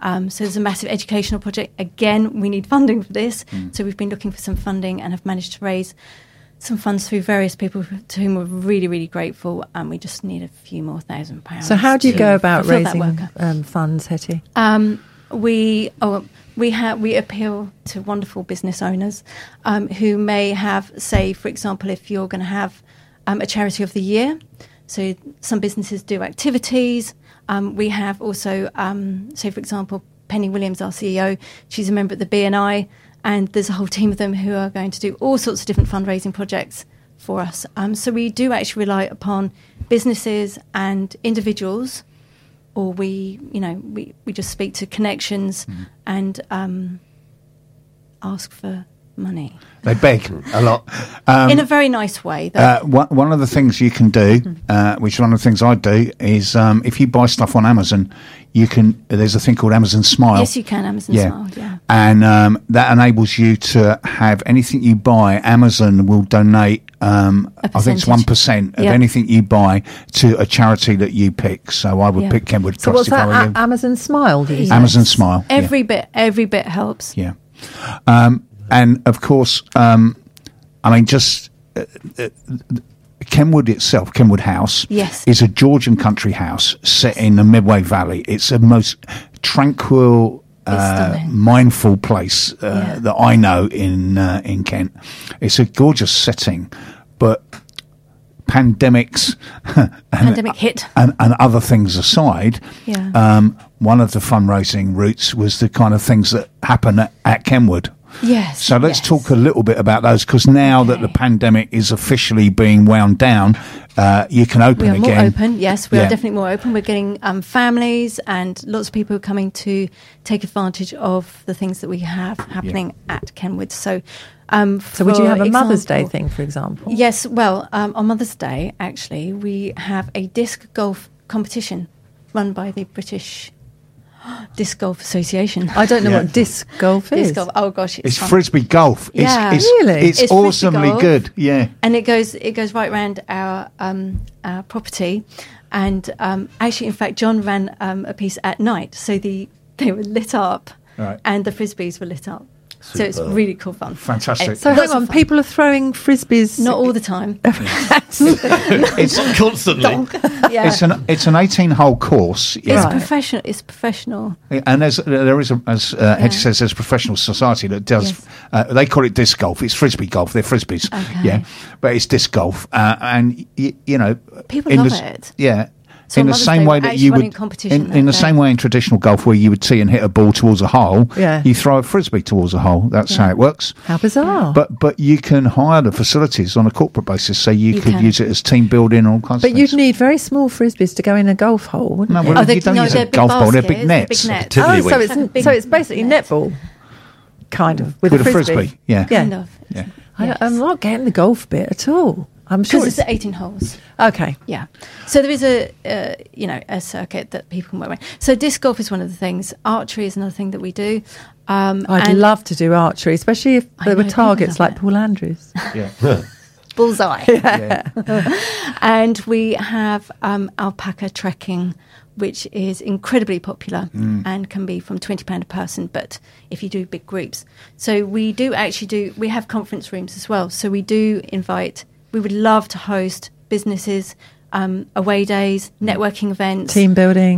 Speaker 2: So there's a massive educational project. Again, we need funding for this. So we've been looking for some funding and have managed to raise some funds through various people to whom we're really, really grateful. And we just need a few more £1,000.
Speaker 4: So how do you go about raising funds, Hetty?
Speaker 2: We appeal to wonderful business owners who may have, say, for example, if you're going to have a charity of the year. So some businesses do activities. We have also, say, for example, Penny Williams, our CEO, she's a member at the BNI, and there's a whole team of them who are going to do all sorts of different fundraising projects for us. So we do actually rely upon businesses and individuals, or we just speak to connections and ask for money.
Speaker 3: They beg a lot.
Speaker 2: In a very nice way.
Speaker 3: One of the things you can do, which is one of the things I do, is if you buy stuff on Amazon, there's a thing called Amazon Smile.
Speaker 2: Yes, you can, Amazon Smile, yeah.
Speaker 3: And that enables you to have anything you buy, Amazon will donate, I think it's 1% of anything you buy to a charity that you pick. So I would pick Kenwood Trust.
Speaker 4: So what's that, Amazon Smile? Did you say?
Speaker 3: Amazon Smile.
Speaker 2: Every bit helps.
Speaker 3: Yeah. And of course, Kenwood itself, Kenwood House, is a Georgian country house set in the Medway Valley. It's the most tranquil, mindful place that I know in Kent. It's a gorgeous setting, but pandemics
Speaker 2: hit
Speaker 3: and other things aside, one of the fundraising routes was the kind of things that happen at Kenwood.
Speaker 2: Yes.
Speaker 3: So let's talk a little bit about those, because now that the pandemic is officially being wound down, you can open again.
Speaker 2: We are more open, yes. We are definitely more open. We're getting families and lots of people coming to take advantage of the things that we have happening at Kenwood. So
Speaker 4: would you have a Mother's Day thing, for example?
Speaker 2: Yes. Well, on Mother's Day, actually, we have a disc golf competition run by the British Disc Golf Association.
Speaker 4: I don't know what disc golf is.
Speaker 2: Disc golf. Oh gosh,
Speaker 3: it's frisbee golf. It's
Speaker 4: really?
Speaker 3: It's awesomely good. Yeah,
Speaker 2: and it goes right around our property, and actually, in fact, John ran a piece at night, so they were lit up, and the frisbees were lit up. Super. So it's really cool fun.
Speaker 3: Fantastic.
Speaker 4: So hang on, people are throwing frisbees.
Speaker 2: Not all the time.
Speaker 3: It's
Speaker 5: constantly.
Speaker 2: Yeah.
Speaker 3: It's an 18-hole course.
Speaker 2: It's professional. It's professional.
Speaker 3: And there is, as Hetty says, there's a professional society that does. They call it disc golf. It's frisbee golf. They're frisbees.
Speaker 2: Okay.
Speaker 3: But it's disc golf, and
Speaker 2: people love it.
Speaker 3: Yeah.
Speaker 2: So
Speaker 3: in the same way that you would, in the same way in traditional golf, where you would tee and hit a ball towards a hole, you throw a frisbee towards a hole. That's how it works.
Speaker 4: How bizarre!
Speaker 3: But you can hire the facilities on a corporate basis, so you could use it as team building and all kinds of things.
Speaker 4: But you'd need very small frisbees to go in a golf hole, wouldn't you?
Speaker 3: You don't use a golf ball; they're big nets.
Speaker 4: So it's basically netball, kind of with a frisbee.
Speaker 3: Yeah,
Speaker 2: kind of.
Speaker 3: Yeah.
Speaker 4: I'm not getting the golf bit at all. I'm sure
Speaker 2: it's 18 holes.
Speaker 4: Okay.
Speaker 2: Yeah. So there is a circuit that people can work around. So disc golf is one of the things. Archery is another thing that we do.
Speaker 4: I'd love to do archery, especially if there were targets like Paul Andrews.
Speaker 3: Yeah.
Speaker 2: Bullseye. And we have alpaca trekking, which is incredibly popular and can be from £20 a person, but if you do big groups. So we have conference rooms as well. So we would love to host businesses, away days, networking events.
Speaker 4: Team building.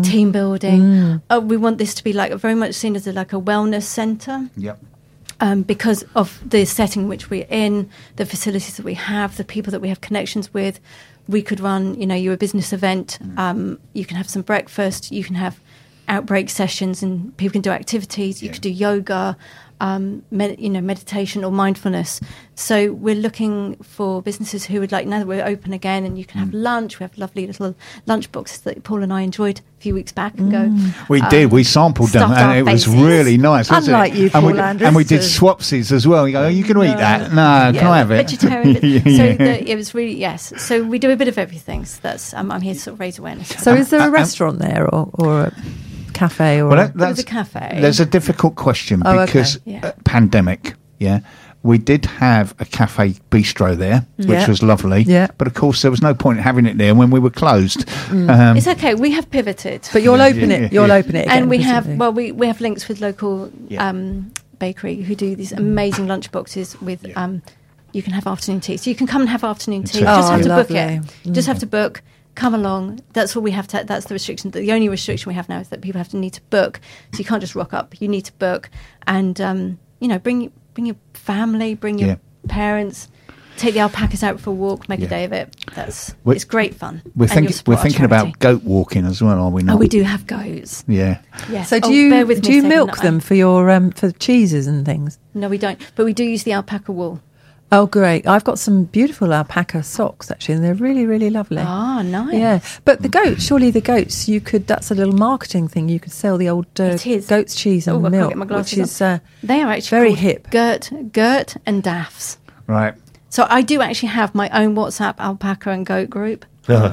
Speaker 2: We want this to be very much seen as a wellness centre.
Speaker 3: Yep.
Speaker 2: Because of the setting which we're in, the facilities that we have, the people that we have connections with. We could run, you're a business event. You can have some breakfast. You can have outbreak sessions, and people can do activities. You could do yoga, meditation or mindfulness. So we're looking for businesses who would now that we're open again, and you can have lunch. We have lovely little lunch boxes that Paul and I enjoyed a few weeks back ago.
Speaker 3: We did. We sampled them, and it was really nice.
Speaker 4: Unlike you, Paul Andrews.
Speaker 3: And we did swapsies as well. You go, you can eat that. No, can I have it?
Speaker 2: Vegetarian. So it was really, So we do a bit of everything. So that's I'm here to sort of raise awareness.
Speaker 4: So is there a restaurant there or a cafe? Or
Speaker 2: there's a cafe.
Speaker 3: There's a difficult question because pandemic, we did have a cafe bistro there, which was lovely.
Speaker 4: Yeah.
Speaker 3: But of course, there was no point in having it there when we were closed.
Speaker 2: It's okay. We have pivoted,
Speaker 4: but you'll open it. You'll open it, again,
Speaker 2: and we have we have links with local bakery who do these amazing lunch boxes with. You can have afternoon tea, so you can come and have afternoon tea. You just have to book it. Just have to book. Come along. That's what we have to. That's the restriction. The only restriction we have now is that people have to need to book. So you can't just rock up. You need to book, and bring your family, bring your parents. Take the alpacas out for a walk. Make a day of it. It's great fun.
Speaker 3: We're thinking about goat walking as well, are we not?
Speaker 2: Oh, we do have goats.
Speaker 3: Yeah.
Speaker 2: Yes.
Speaker 4: So do you milk them for your for cheeses and things?
Speaker 2: No, we don't. But we do use the alpaca wool.
Speaker 4: Oh, great. I've got some beautiful alpaca socks, actually, and they're really, really lovely.
Speaker 2: Ah, nice.
Speaker 4: Yeah. But the goats, that's a little marketing thing. You could sell the old goat's cheese and milk, which is
Speaker 2: they are actually
Speaker 4: very hip.
Speaker 2: Gert and Daffs.
Speaker 3: Right.
Speaker 2: So I do actually have my own WhatsApp alpaca and goat group.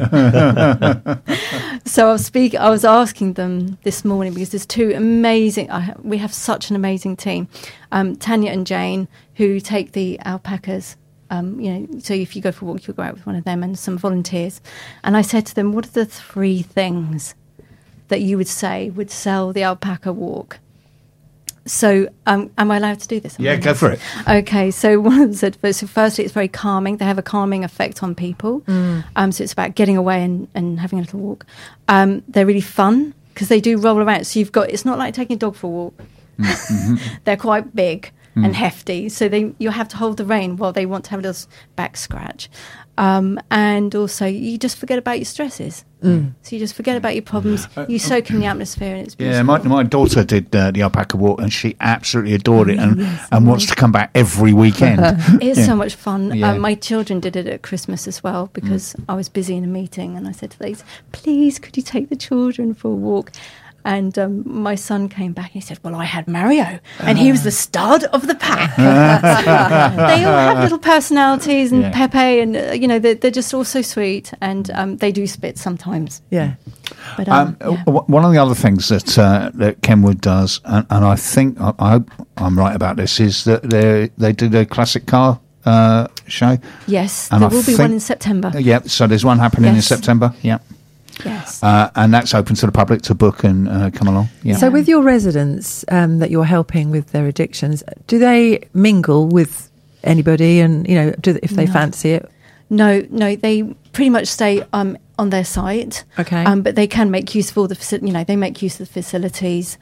Speaker 2: So I was asking them this morning because there's two amazing. We have such an amazing team, Tanya and Jane, who take the alpacas. So if you go for a walk, you'll go out with one of them and some volunteers. And I said to them, "What are the 3 things that you would say would sell the alpaca walk?" So, am I allowed to do this?
Speaker 3: Yeah, go for it.
Speaker 2: Okay, so one of them said, so firstly, it's very calming. They have a calming effect on people. So it's about getting away and having a little walk. They're really fun because they do roll around. So it's not like taking a dog for a walk. They're quite big and hefty. So you have to hold the rein while they want to have a little back scratch. And also, you just forget about your stresses. So you just forget about your problems. You soak in the atmosphere, and it's beautiful.
Speaker 3: Yeah, my daughter did the alpaca walk, and she absolutely adored it, and wants to come back every weekend.
Speaker 2: It's so much fun.
Speaker 3: Yeah.
Speaker 2: My children did it at Christmas as well because I was busy in a meeting, and I said to them, "Please, could you take the children for a walk?" And my son came back and he said, "Well, I had Mario, and he was the stud of the pack." They all have little personalities, and Pepe, and they're just all so sweet, and they do spit sometimes.
Speaker 4: Yeah.
Speaker 2: But
Speaker 3: one of the other things that Kenwood does, and I think I'm right about this, is that they do the classic car show.
Speaker 2: Yes, there will be one in September.
Speaker 3: Yeah, so there's one happening in September. Yeah.
Speaker 2: Yes.
Speaker 3: And that's open to the public to book and come along. Yeah.
Speaker 4: So with your residents that you're helping with their addictions, do they mingle with anybody and, if they fancy it?
Speaker 2: No, they pretty much stay on their site.
Speaker 4: Okay.
Speaker 2: But they can make use of all the, they make use of the facilities.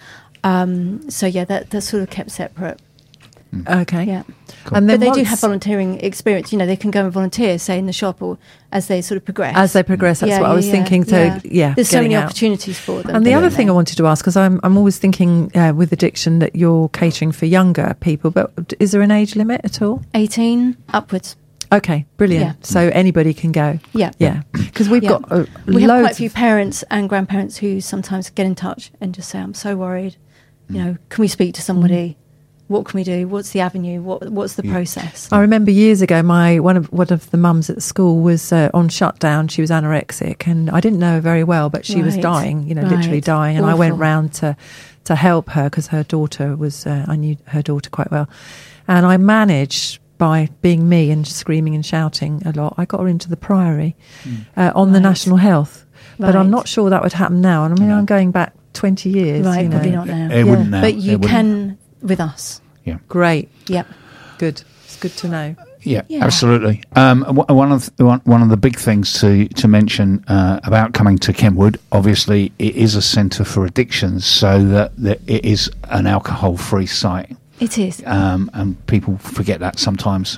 Speaker 2: So, that's sort of kept separate.
Speaker 4: Okay.
Speaker 2: Yeah.
Speaker 4: Cool. And then
Speaker 2: but they do have volunteering experience. They can go and volunteer, say, in the shop or as they sort of progress.
Speaker 4: As they progress, that's what I was thinking.
Speaker 2: There's so many opportunities for them.
Speaker 4: And the other thing I wanted to ask, because I'm always thinking with addiction that you're catering for younger people, but is there an age limit at all?
Speaker 2: 18 upwards.
Speaker 4: Okay, brilliant. Yeah. So anybody can go.
Speaker 2: Yeah.
Speaker 4: Yeah. Because we have
Speaker 2: quite a few parents and grandparents who sometimes get in touch and just say, "I'm so worried. Can we speak to somebody? What can we do? What's the avenue? What's the process?"
Speaker 4: I remember years ago, one of the mums at the school was on shutdown. She was anorexic, and I didn't know her very well, but she was dying, literally dying. And I went round to help her because her daughter was. I knew her daughter quite well, and I managed by being me and screaming and shouting a lot. I got her into the Priory on the National Health, but I'm not sure that would happen now. And I'm going back 20 years.
Speaker 2: Right, probably not now.
Speaker 3: It wouldn't now.
Speaker 2: But you can. With us.
Speaker 3: Yeah.
Speaker 4: Great.
Speaker 2: Yep.
Speaker 4: Good. It's good to know.
Speaker 3: Yeah, absolutely. One of the big things to mention about coming to Kenwood, obviously, it is a centre for addictions, so that it is an alcohol-free site.
Speaker 2: It is.
Speaker 3: And people forget that sometimes.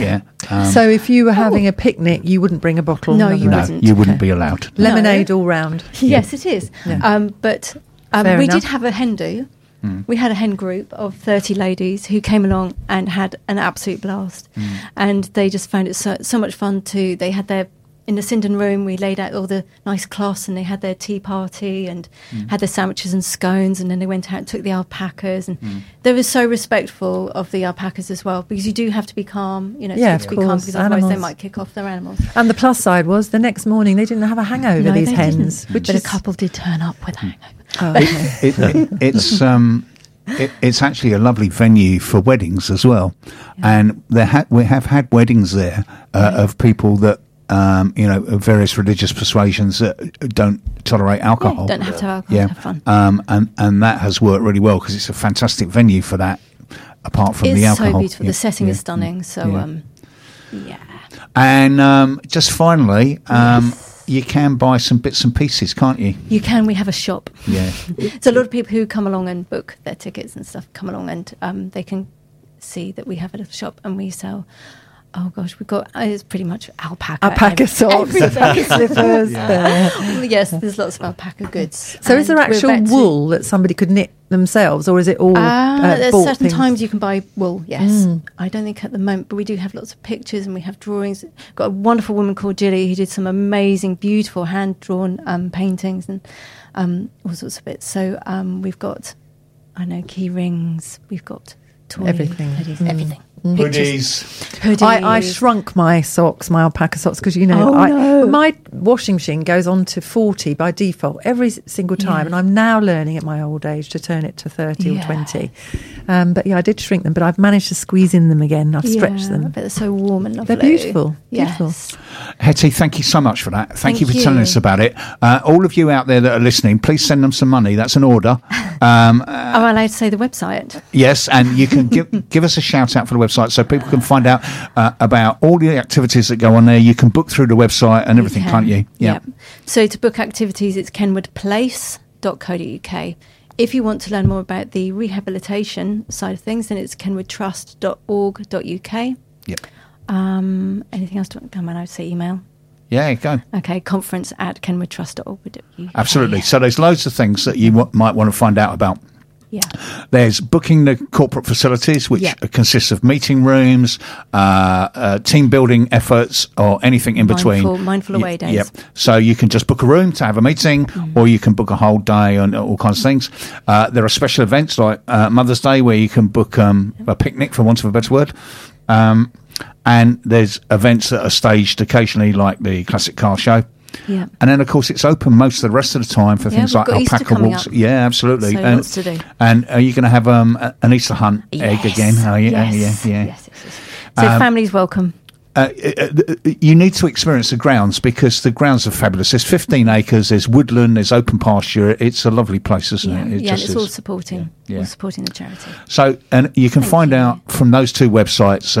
Speaker 4: So if you were having a picnic, you wouldn't bring a bottle?
Speaker 2: No, you wouldn't.
Speaker 3: You wouldn't be allowed.
Speaker 4: Lemonade all round.
Speaker 2: Yes, it is. Yeah. But we did have a hen do. We had a hen group of 30 ladies who came along and had an absolute blast. And they just found it so much fun too. They had in the Sinden room, we laid out all the nice cloths and they had their tea party and had their sandwiches and scones, and then they went out and took the alpacas. And they were so respectful of the alpacas as well, because you do have to be calm. It's good to be calm because otherwise they might kick off their animals.
Speaker 4: And the plus side was the next morning they didn't have a hangover, these hens.
Speaker 2: But a couple did turn up with a hangover.
Speaker 3: Oh, okay. it's actually a lovely venue for weddings as well. Yeah. And we have had weddings there of people that, of various religious persuasions that don't tolerate alcohol.
Speaker 2: Don't have to have alcohol, have fun.
Speaker 3: And that has worked really well because it's a fantastic venue for that, apart from the alcohol.
Speaker 2: It's so beautiful. The setting is stunning. So,
Speaker 3: And just finally, you can buy some bits and pieces, can't you?
Speaker 2: You can. We have a shop.
Speaker 3: Yeah.
Speaker 2: So a lot of people who come along and book their tickets and stuff come along and they can see that we have a little shop and we sell. Oh gosh, we've got it's pretty much alpaca
Speaker 4: socks, alpaca slippers.
Speaker 2: Yes, there's lots of alpaca goods.
Speaker 4: So is there actual wool that somebody could knit themselves, or is it all
Speaker 2: there's
Speaker 4: bought
Speaker 2: certain
Speaker 4: things?
Speaker 2: times you can buy wool, yes. I don't think at the moment, but we do have lots of pictures and we have drawings. We've got a wonderful woman called Jilly who did some amazing, beautiful hand-drawn paintings and all sorts of bits. So we've got, key rings, we've got toys,
Speaker 4: everything.
Speaker 2: Everything.
Speaker 3: Hoodies.
Speaker 4: I shrunk my socks, my alpaca socks, because my washing machine goes on to 40 by default every single time, and I'm now learning at my old age to turn it to 30 or 20. But I did shrink them, but I've managed to squeeze in them again. I've stretched them.
Speaker 2: But they're so warm and lovely.
Speaker 4: They're beautiful.
Speaker 2: Yes.
Speaker 3: Hetty, thank you so much for that. Thank you for telling us about it. All of you out there that are listening, please send them some money. That's an order.
Speaker 2: Am I allowed to say the website?
Speaker 3: Yes, and you can give us a shout out for the website so people can find out about all the activities that go on there. You can book through the website and everything, can't you?
Speaker 2: Yeah. So to book activities, it's kenwoodplace.co.uk. If you want to learn more about the rehabilitation side of things, then it's kenwoodtrust.org.uk.
Speaker 3: Yep.
Speaker 2: Anything else? I would say email.
Speaker 3: Yeah, go.
Speaker 2: Okay, conference@kenwoodtrust.org.uk.
Speaker 3: Absolutely. So there's loads of things that you might want to find out about.
Speaker 2: Yeah.
Speaker 3: There's booking the corporate facilities, which consists of meeting rooms, team building efforts, or anything in between.
Speaker 2: Mindful away days.
Speaker 3: Yep. So you can just book a room to have a meeting, or you can book a whole day and all kinds of things. There are special events like Mother's Day where you can book a picnic, for want of a better word. And there's events that are staged occasionally, like the Classic Car Show.
Speaker 2: Yeah.
Speaker 3: And then, of course, it's open most of the rest of the time for things like alpaca walks.
Speaker 2: Up.
Speaker 3: Yeah, absolutely.
Speaker 2: So lots to do.
Speaker 3: And are you going to have an Easter hunt egg again? Oh, yeah,
Speaker 2: yes.
Speaker 3: Yes.
Speaker 2: So families welcome.
Speaker 3: You need to experience the grounds because the grounds are fabulous. There's 15 acres, there's woodland, there's open pasture. It's a lovely place, isn't it?
Speaker 2: It's all supporting. All supporting the charity.
Speaker 3: So, and you can find out from those two websites,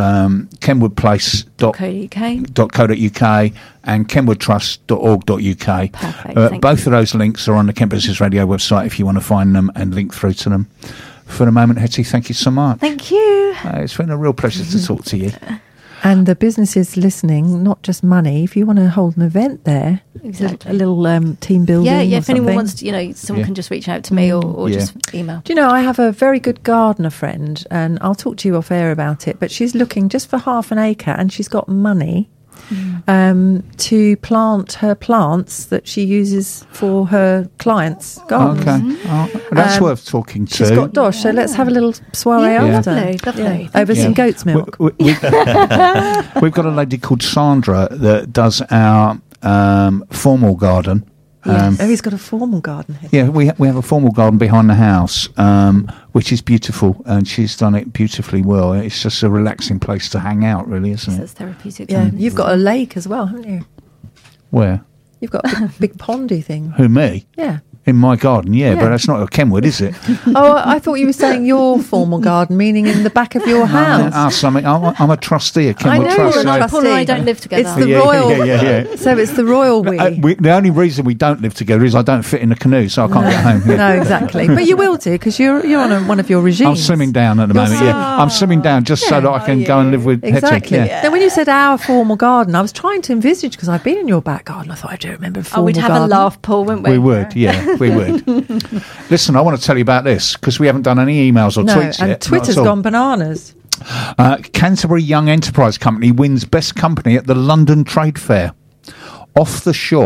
Speaker 3: kenwoodplace.co.uk and kenwoodtrust.org.uk.
Speaker 2: Perfect.
Speaker 3: Both of those links are on the Kent Business Radio website if you want to find them and link through to them. For the moment, Hetty, thank you so much.
Speaker 2: Thank you.
Speaker 3: It's been a real pleasure to talk to you.
Speaker 4: And the businesses listening, not just money, if you want to hold an event there,
Speaker 2: exactly,
Speaker 4: a little team building.
Speaker 2: Yeah,
Speaker 4: if
Speaker 2: anyone wants to, someone can just reach out to me or just email.
Speaker 4: Do you know, I have a very good gardener friend, and I'll talk to you off air about it, but she's looking just for half an acre, and she's got money to plant her plants that she uses for her clients' gardens.
Speaker 3: Okay. That's worth talking to.
Speaker 4: She's got dosh, so let's have a little soiree after.
Speaker 2: Lovely.
Speaker 4: Over some goat's milk.
Speaker 3: We've got a lady called Sandra that does our formal garden.
Speaker 4: He's got a formal garden here.
Speaker 3: Yeah, we have a formal garden behind the house, which is beautiful, and she's done it beautifully well. It's just a relaxing place to hang out, really, isn't it?
Speaker 2: It's therapeutic.
Speaker 4: Yeah, you've got a lake as well, haven't you?
Speaker 3: Where?
Speaker 4: You've got a big pondy thing.
Speaker 3: Who, me?
Speaker 4: Yeah.
Speaker 3: In my garden, but that's not a Kenwood, is it?
Speaker 4: Oh, I thought you were saying your formal garden, meaning in the back of your house.
Speaker 3: I'm a trustee of Kenwood Trust.
Speaker 2: I know, Paul and I don't live together.
Speaker 4: It's the royal. Yeah. So it's the royal we.
Speaker 3: The only reason we don't live together is I don't fit in the canoe, so I can't get home. Yeah.
Speaker 4: No, exactly. But you will do, because you're on one of your regimes.
Speaker 3: I'm slimming down at the moment, I'm slimming down just so that I can go and live with
Speaker 4: exactly.
Speaker 3: Hetty.
Speaker 4: Then when you said our formal garden, I was trying to envisage, because I've been in your back garden. I thought, I don't remember formal
Speaker 2: we'd have
Speaker 4: garden.
Speaker 2: a laugh, Paul, wouldn't we?
Speaker 3: We would, we would. Listen, I want to tell you about this because we haven't done any emails or tweets yet.
Speaker 4: And Twitter's gone bananas.
Speaker 3: Canterbury Young Enterprise Company wins Best Company at the London Trade Fair. Off the Shore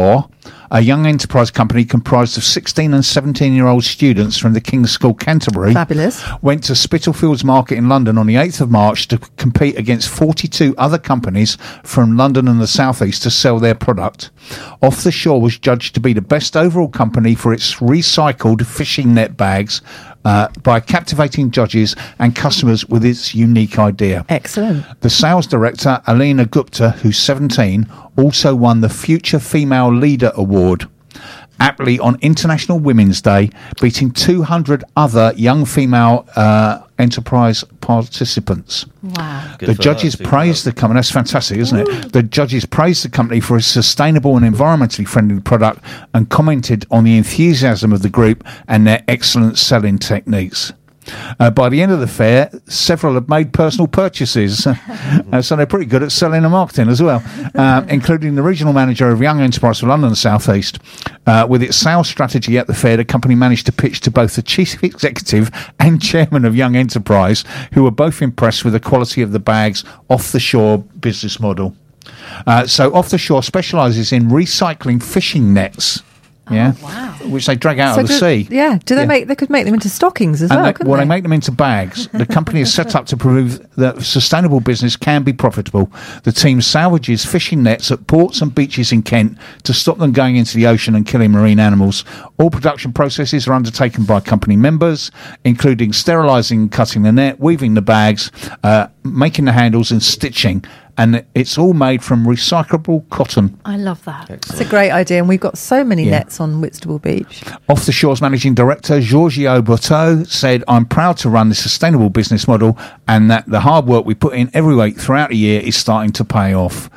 Speaker 3: a young enterprise company comprised of 16 and 17-year-old students from the King's School, Canterbury.
Speaker 4: Fabulous.
Speaker 3: Went to Spitalfields Market in London on the 8th of March to compete against 42 other companies from London and the South East to sell their product. Off the Shore was judged to be the best overall company for its recycled fishing net bags by captivating judges and customers with its unique idea.
Speaker 4: Excellent.
Speaker 3: The sales director, Alina Gupta, who's 17, also won the Future Female Leader Award. Aptly on International Women's Day, beating 200 other young female enterprise participants.
Speaker 2: Wow.
Speaker 3: The judges praised the company. That's fantastic, isn't it? The judges praised the company for its sustainable and environmentally friendly product and commented on the enthusiasm of the group and their excellent selling techniques. By the end of the fair, several have made personal purchases, so they're pretty good at selling and marketing as well, including the regional manager of Young Enterprise for London South East. With its sales strategy at the fair, the company managed to pitch to both the chief executive and chairman of Young Enterprise, who were both impressed with the quality of the bag's off-the-shore business model. So Off the Shore specialises in recycling fishing nets. Yeah,
Speaker 2: oh, wow.
Speaker 3: Which they drag out of the sea.
Speaker 4: Yeah, do they make? They could make them into stockings as well.
Speaker 3: They make them into bags. The company is set up to prove that sustainable business can be profitable. The team salvages fishing nets at ports and beaches in Kent to stop them going into the ocean and killing marine animals. All production processes are undertaken by company members, including sterilising and cutting the net, weaving the bags, making the handles and stitching. And it's all made from recyclable cotton.
Speaker 2: I love that.
Speaker 4: It's a great idea, and we've got so many nets on Whitstable Beach.
Speaker 3: Off the Shore's managing director, Giorgio Borteau, said, "I'm proud to run this sustainable business model and that the hard work we put in every week throughout the year is starting to pay off."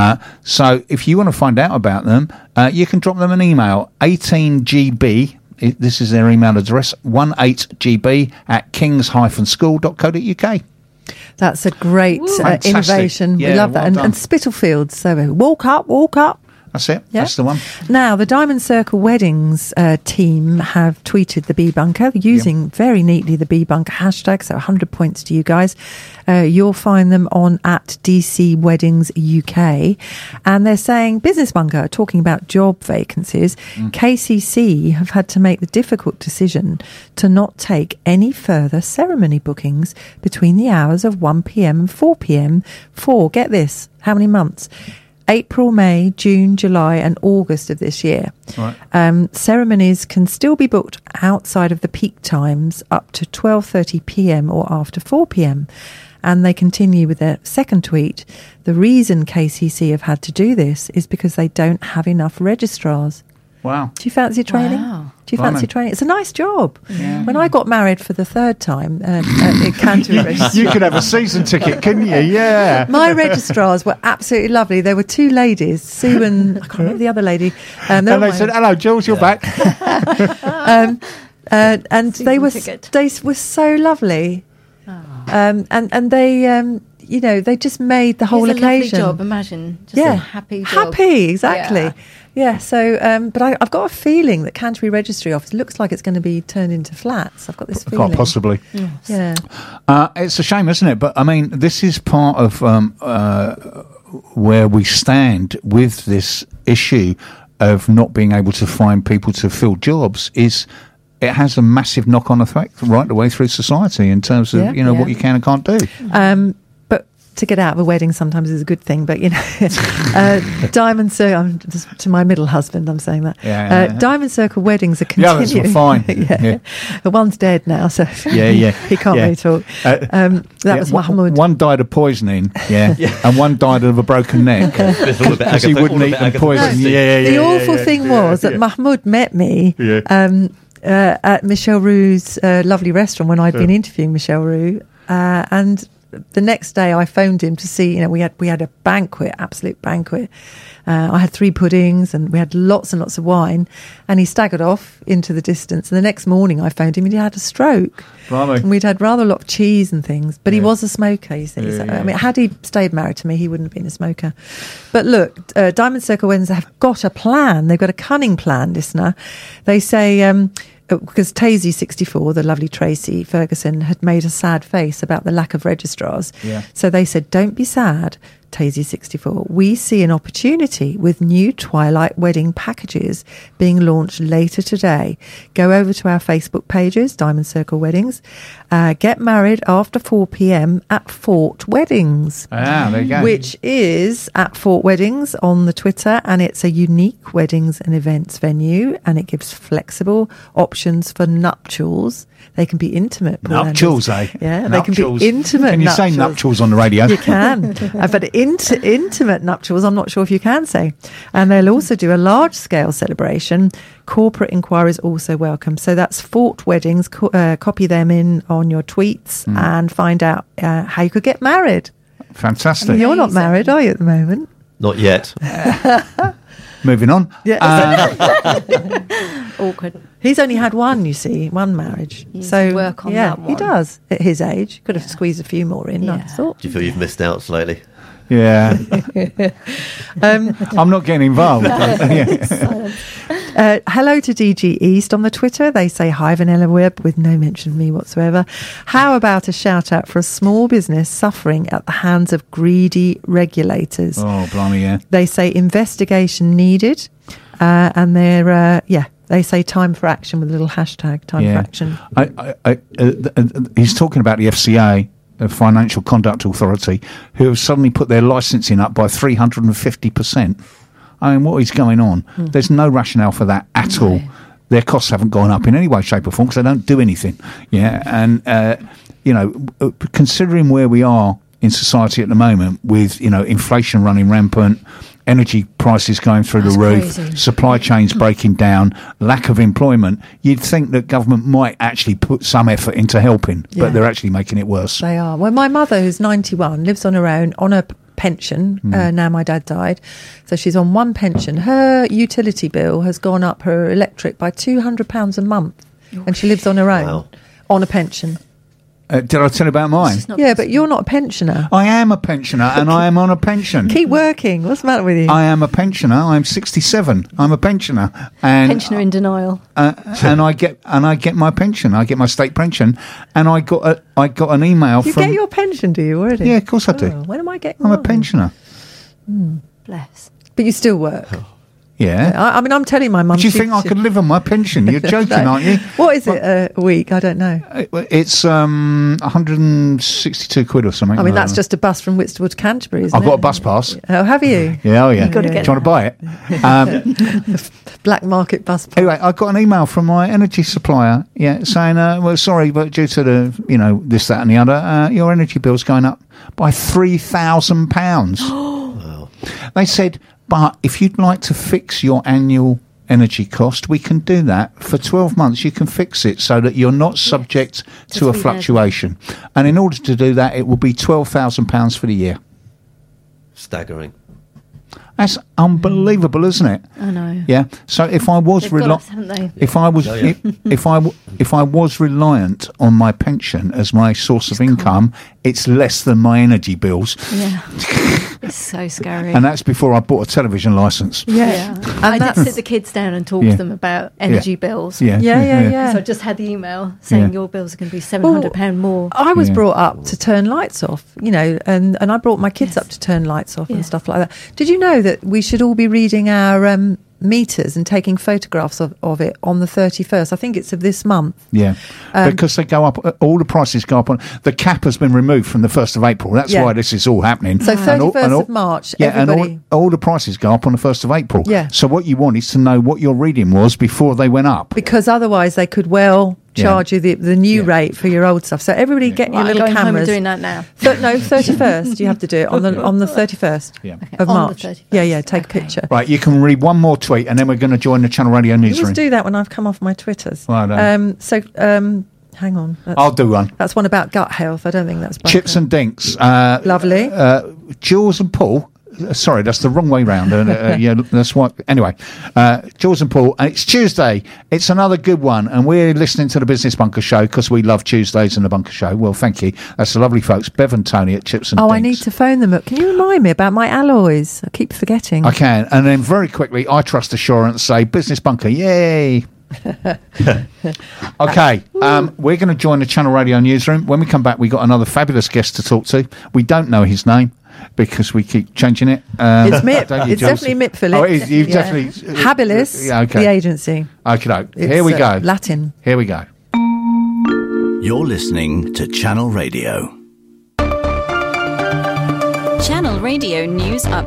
Speaker 3: So if you want to find out about them, you can drop them an email, 18GB. This is their email address, 18gb@kings-school.co.uk.
Speaker 4: That's a great innovation.
Speaker 3: Yeah,
Speaker 4: we love that. And Spitalfields. So walk up.
Speaker 3: That's it. Yeah. That's the one.
Speaker 4: Now, the Diamond Circle Weddings team have tweeted the Bee Bunker using very neatly the Bee Bunker hashtag. So 100 points to you guys. You'll find them on at DC Weddings UK. And they're saying, Business Bunker, talking about job vacancies, KCC have had to make the difficult decision to not take any further ceremony bookings between the hours of 1 p.m. and 4 p.m. for, get this, how many months? April, May, June, July and August of this year.
Speaker 3: Right.
Speaker 4: Ceremonies can still be booked outside of the peak times up to 12:30 p.m. or after 4 p.m. And they continue with their second tweet. The reason KCC have had to do this is because they don't have enough registrars.
Speaker 3: Wow.
Speaker 4: Do you fancy training?
Speaker 2: Wow.
Speaker 4: Do you fancy training? It's a nice job.
Speaker 3: Yeah.
Speaker 4: When I got married for the third time at Canterbury Registrar.
Speaker 3: You could have a season ticket, couldn't you? Yeah.
Speaker 4: My registrars were absolutely lovely. There were two ladies, Sue and I can't remember the other lady.
Speaker 3: And they said, "Hello, Jules, you're back."
Speaker 4: And they were so lovely.
Speaker 2: Oh.
Speaker 4: And they they just made the whole occasion.
Speaker 2: It's a lovely job. Imagine just a happy job.
Speaker 4: Happy, exactly. Yeah. So, but I've got a feeling that Canterbury Registry Office looks like it's going to be turned into flats. I've got this feeling.
Speaker 3: Quite possibly.
Speaker 2: Yes.
Speaker 4: Yeah.
Speaker 3: It's a shame, isn't it? But I mean, this is part of where we stand with this issue of not being able to find people to fill jobs. Is it has a massive knock-on effect right the way through society in terms of what you can and can't do.
Speaker 4: But to get out of a wedding sometimes is a good thing. But Diamond Circle. To my middle husband, I'm saying that. Diamond Circle Weddings are continuing.
Speaker 3: Yeah, that's fine.
Speaker 4: The one's dead now, so he can't really talk. That was Mahmoud.
Speaker 3: One died of poisoning, and one died of a broken neck because he wouldn't eat the poison.
Speaker 4: The awful thing was that Mahmoud met me. At Michelle Roux's lovely restaurant when I'd been interviewing Michelle Roux, and the next day I phoned him to see. We had a banquet, absolute banquet. I had 3 puddings and we had lots and lots of wine, and he staggered off into the distance. And the next morning I phoned him and he had a stroke.
Speaker 3: Right.
Speaker 4: And we'd had rather a lot of cheese and things, but he was a smoker, you see. I mean, had he stayed married to me, he wouldn't have been a smoker. But look, Diamond Circle Weddings have got a plan. They've got a cunning plan, listener. They say, because Tazy 64, the lovely Tracy Ferguson, had made a sad face about the lack of registrars. So they said, don't be sad. Tazy64. We see an opportunity with new Twilight wedding packages being launched later today. Go over to our Facebook pages, Diamond Circle Weddings. Get married after 4 p.m. at Fort Weddings.
Speaker 3: There you go.
Speaker 4: Which is at Fort Weddings on the Twitter, and it's a unique weddings and events venue, and it gives flexible options for nuptials. They can be intimate.
Speaker 3: Nuptials, eh?
Speaker 4: Yeah,
Speaker 3: nuptials.
Speaker 4: They can be intimate.
Speaker 3: Can you say nuptials on the radio?
Speaker 4: You can. But intimate nuptials, I'm not sure if you can say. And they'll also do a large-scale celebration. Corporate inquiries also welcome. So that's Fort Weddings. Copy them in on your tweets and find out how you could get married.
Speaker 3: Fantastic.
Speaker 4: You're not married, are you, at the moment?
Speaker 5: Not yet.
Speaker 3: Moving on.
Speaker 4: Yeah.
Speaker 2: Awkward.
Speaker 4: He's only had one, you see, one marriage.
Speaker 2: So work on that one.
Speaker 4: He does at his age. Could have squeezed a few more in, I thought.
Speaker 5: Do you feel you've missed out slightly?
Speaker 3: Yeah. I'm not getting involved.
Speaker 4: Hello to DG East on the Twitter. They say hi, Vanilla Web, with no mention of me whatsoever. How about a shout out for a small business suffering at the hands of greedy regulators?
Speaker 3: Oh, blimey, yeah.
Speaker 4: They say investigation needed, and they're they say time for action with a little hashtag time for action.
Speaker 3: He's talking about the FCA. Financial Conduct Authority, who have suddenly put their licensing up by 350%. I mean, what is going on? There's no rationale for that at all. Their costs haven't gone up in any way, shape or form because they don't do anything. Yeah, and, considering where we are in society at the moment with, inflation running rampant, energy prices going through the roof, supply chains breaking down, lack of employment, you'd think that government might actually put some effort into helping, but they're actually making it worse.
Speaker 4: They are. Well, my mother, who's 91, lives on her own on a pension. Now my dad died. So she's on one pension. Her utility bill has gone up, her electric, by £200 a month. And she lives on her own on a pension.
Speaker 3: Did I tell you about mine?
Speaker 4: Yeah, but you're not a pensioner.
Speaker 3: I am a pensioner and I am on a pension.
Speaker 4: Keep working. What's the matter with you?
Speaker 3: I am a pensioner. I'm 67. I'm a pensioner. And
Speaker 2: pensioner in denial.
Speaker 3: And I get my pension. I get my state pension. And I got an email
Speaker 4: from... You get your pension, do you, already?
Speaker 3: Yeah, of course I do.
Speaker 4: When am I getting
Speaker 3: I'm a pensioner.
Speaker 2: Bless.
Speaker 4: But you still work.
Speaker 3: Yeah.
Speaker 4: I mean, I'm telling my mum...
Speaker 3: Do you think I could live on my pension? You're joking, aren't you?
Speaker 4: What is it a week? I don't know.
Speaker 3: It's 162 quid or something.
Speaker 4: I mean, that's just a bus from Whitstable to Canterbury, isn't it?
Speaker 3: I've got a bus pass.
Speaker 4: Oh, have you?
Speaker 3: Yeah, oh yeah.
Speaker 2: You've got to get
Speaker 3: Do you want to buy it?
Speaker 4: Black market bus pass.
Speaker 3: Anyway, I got an email from my energy supplier, saying, well, sorry, but due to the, this, that and the other, your energy bill's going up by £3,000. Wow. They said... But if you'd like to fix your annual energy cost, we can do that. For 12 months, you can fix it so that you're not subject to a fluctuation. And in order to do that, it will be £12,000 for the year.
Speaker 5: Staggering.
Speaker 3: That's unbelievable, isn't it?
Speaker 2: I know.
Speaker 3: Yeah. So if I was
Speaker 2: if
Speaker 3: I was reliant on my pension as my source of income, it's less than my energy bills.
Speaker 2: Yeah. It's so scary.
Speaker 3: And that's before I bought a television license.
Speaker 2: Yeah. And I did sit the kids down and talk to them about energy bills.
Speaker 3: Yeah.
Speaker 2: So I just had the email saying your bills are going to be £700 more.
Speaker 4: I was brought up to turn lights off, and I brought my kids up to turn lights off and stuff like that. Did you know that we should all be reading our meters and taking photographs of it on the 31st? I think it's of this month.
Speaker 3: Yeah, because they go up, all the prices go up. The cap has been removed from the 1st of April. That's why this is all happening.
Speaker 4: So 31st of March, everybody...
Speaker 3: and all the prices go up on the 1st of April.
Speaker 4: Yeah.
Speaker 3: So what you want is to know what your reading was before they went up.
Speaker 4: Because otherwise they could charge you the new rate for your old stuff. So everybody get your little
Speaker 2: cameras.
Speaker 4: Home and
Speaker 2: doing that now.
Speaker 4: 31st. You have to do it on the 31st of March. Take a picture.
Speaker 3: Right, you can read one more tweet, and then we're going to join the Channel Radio newsroom.
Speaker 4: Let's do that when I've come off my Twitters. Hang on.
Speaker 3: I'll do one.
Speaker 4: That's one about gut health. I don't think that's
Speaker 3: Chips and Dinks.
Speaker 4: Lovely.
Speaker 3: Jules and Paul. Sorry, that's the wrong way round. That's what. Anyway, Jules and Paul. It's Tuesday. It's another good one, and we're listening to the Business Bunker Show because we love Tuesdays and the Bunker Show. Well, thank you. That's the lovely folks, Bev and Tony at Chips and Dinks.
Speaker 4: I need to phone them up. Can you remind me about my alloys? I keep forgetting.
Speaker 3: I can, and then very quickly, I Trust Assurance say Business Bunker. Yay! Okay, we're going to join the Channel Radio newsroom. When we come back, we got another fabulous guest to talk to. We don't know his name. because we keep changing it.
Speaker 4: It's MIP. It's definitely MIP, Philip.
Speaker 3: Oh, you've definitely...
Speaker 4: Habilis, the agency.
Speaker 3: Okay, here we go.
Speaker 4: Latin.
Speaker 3: Here we go.
Speaker 1: You're listening to Channel Radio.
Speaker 10: Channel Radio News Update.